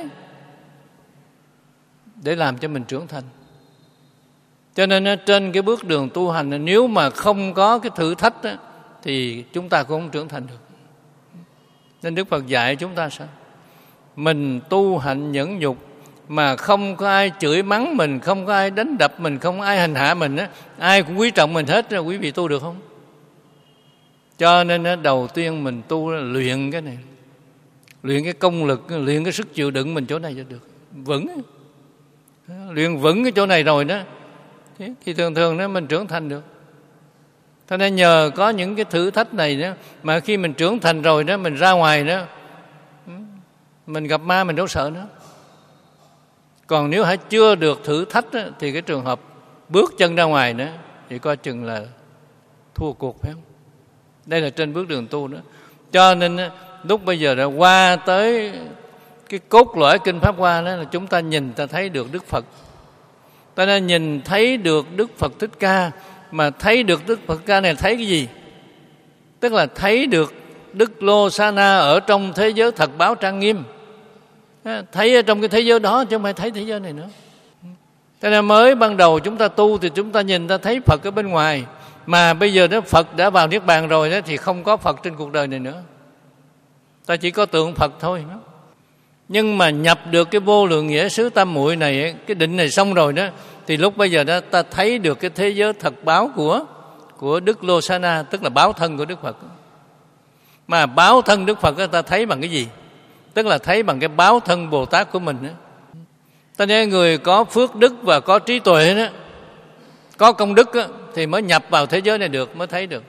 để làm cho mình trưởng thành. Cho nên trên cái bước đường tu hành, nếu mà không có cái thử thách đó, thì chúng ta cũng không trưởng thành được. Nên Đức Phật dạy chúng ta sao? Mình tu hạnh nhẫn nhục mà không có ai chửi mắng mình, không có ai đánh đập mình, không có ai hành hạ mình á, ai cũng quý trọng mình hết, quý vị tu được không? Cho nên đầu tiên mình tu là luyện cái này, luyện cái công lực, luyện cái sức chịu đựng mình chỗ này cho được vững. Luyện vững cái chỗ này rồi đó thì thường thường đó mình trưởng thành được. Cho nên nhờ có những cái thử thách này đó, mà khi mình trưởng thành rồi đó, mình ra ngoài đó, mình gặp ma mình đâu sợ nữa. Còn nếu hãy chưa được thử thách đó, thì cái trường hợp bước chân ra ngoài nữa thì coi chừng là thua cuộc, phải không? Đây là trên bước đường tu đó. Cho nên lúc bây giờ đã qua tới cái cốt lõi kinh Pháp Hoa đó, là chúng ta nhìn ta thấy được Đức Phật. Ta đã nhìn thấy được Đức Phật Thích Ca. Mà thấy được Đức Phật Ca này thấy cái gì? Tức là thấy được Đức Lô Sa Na ở trong thế giới thật báo trang nghiêm. Thấy ở trong cái thế giới đó chứ không phải thấy thế giới này nữa. Thế nên mới ban đầu chúng ta tu thì chúng ta nhìn ta thấy Phật ở bên ngoài. Mà bây giờ đó Phật đã vào Niết Bàn rồi đó, thì không có Phật trên cuộc đời này nữa. Ta chỉ có tượng Phật thôi đó. Nhưng mà nhập được cái vô lượng nghĩa xứ tam muội này, cái định này xong rồi đó, thì lúc bây giờ đó ta thấy được cái thế giới thật báo của của Đức Lô Sa Na, tức là báo thân của Đức Phật. Mà báo thân Đức Phật đó, ta thấy bằng cái gì? Tức là thấy bằng cái báo thân Bồ Tát của mình đó. Ta nói người có phước đức và có trí tuệ đó, có công đức đó, thì mới nhập vào thế giới này được, mới thấy được.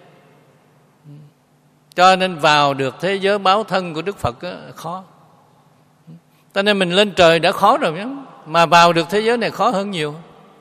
Cho nên vào được thế giới báo thân của Đức Phật đó, khó. Cho nên mình lên trời đã khó rồi, mà vào được thế giới này khó hơn nhiều.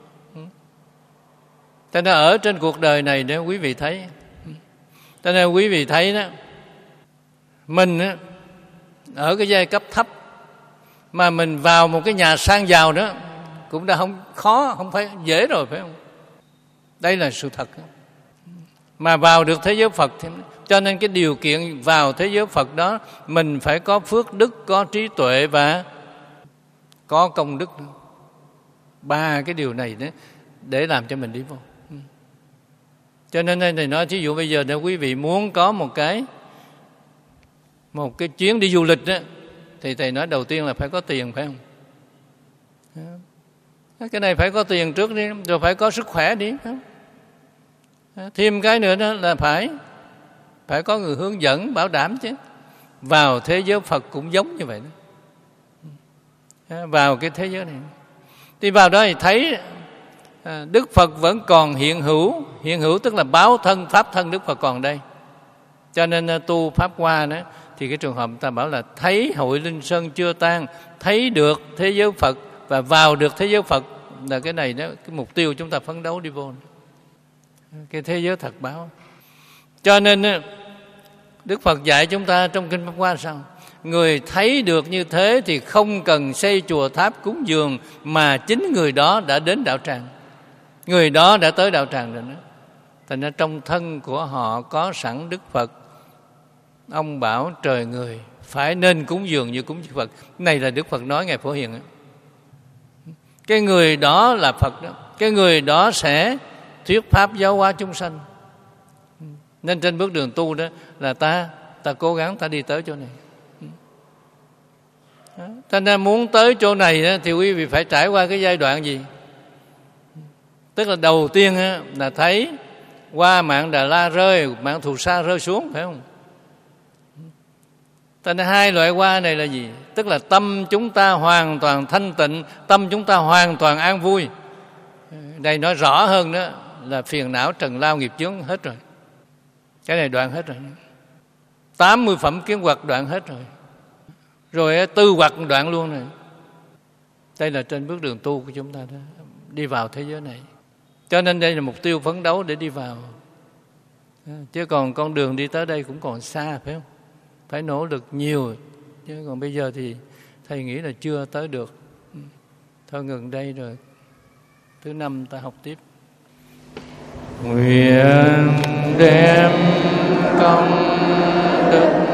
Cho nên ở trên cuộc đời này để quý vị thấy, cho nên quý vị thấy đó, mình đó, ở cái giai cấp thấp mà mình vào một cái nhà sang giàu đó cũng đã không khó, không phải dễ rồi, phải không? Đây là sự thật. Mà vào được thế giới Phật thì, cho nên cái điều kiện vào thế giới Phật đó, mình phải có phước đức, có trí tuệ và có công đức. Ba cái điều này đó để làm cho mình đi vô. Cho nên đây này nói, thí dụ bây giờ nếu quý vị muốn có một cái một cái chuyến đi du lịch đó, thì thầy nói đầu tiên là phải có tiền, phải không? Cái này phải có tiền trước đi, rồi phải có sức khỏe đi, phải không? Thêm cái nữa đó là phải phải có người hướng dẫn bảo đảm chứ. Vào thế giới Phật cũng giống như vậy đó. Vào cái thế giới này thì vào đó thì thấy Đức Phật vẫn còn hiện hữu. Hiện hữu tức là báo thân, pháp thân Đức Phật còn đây. Cho nên tu Pháp Hoa đó, thì cái trường hợp ta bảo là thấy hội Linh Sơn chưa tan, thấy được thế giới Phật và vào được thế giới Phật, là cái này đó, cái mục tiêu chúng ta phấn đấu đi vô cái thế giới thật báo. Cho nên Đức Phật dạy chúng ta trong kinh Pháp Hoa sao? Người thấy được như thế thì không cần xây chùa tháp cúng dường, mà chính người đó đã đến đạo tràng, người đó đã tới đạo tràng rồi đó. Thành ra trong thân của họ có sẵn Đức Phật. Ông bảo trời người phải nên cúng dường như cúng Phật. Này là Đức Phật nói Ngài Phổ Hiền. Cái người đó là Phật đó. Cái người đó sẽ thuyết pháp giáo hóa chúng sanh. Nên trên bước đường tu đó là ta ta cố gắng ta đi tới chỗ này. Cho nên muốn tới chỗ này đó, thì quý vị phải trải qua cái giai đoạn gì? Tức là đầu tiên đó, là thấy qua mạng Đà La rơi, mạng Thù Sa rơi xuống, phải không? Cho nên hai loại hoa này là gì? Tức là tâm chúng ta hoàn toàn thanh tịnh, tâm chúng ta hoàn toàn an vui. Đây nói rõ hơn đó là phiền não trần lao nghiệp chướng hết rồi. Cái này đoạn hết rồi. tám mươi phẩm kiến hoặc đoạn hết rồi. rồi tư hoặc đoạn luôn này. Đây là trên bước đường tu của chúng ta đó, đi vào thế giới này. Cho nên đây là mục tiêu phấn đấu để đi vào. Chứ còn con đường đi tới đây cũng còn xa, phải không? Phải nỗ lực nhiều. Chứ còn bây giờ thì thầy nghĩ là chưa tới được. Thôi ngừng đây rồi. Thứ năm ta học tiếp. Nguyện đem công đức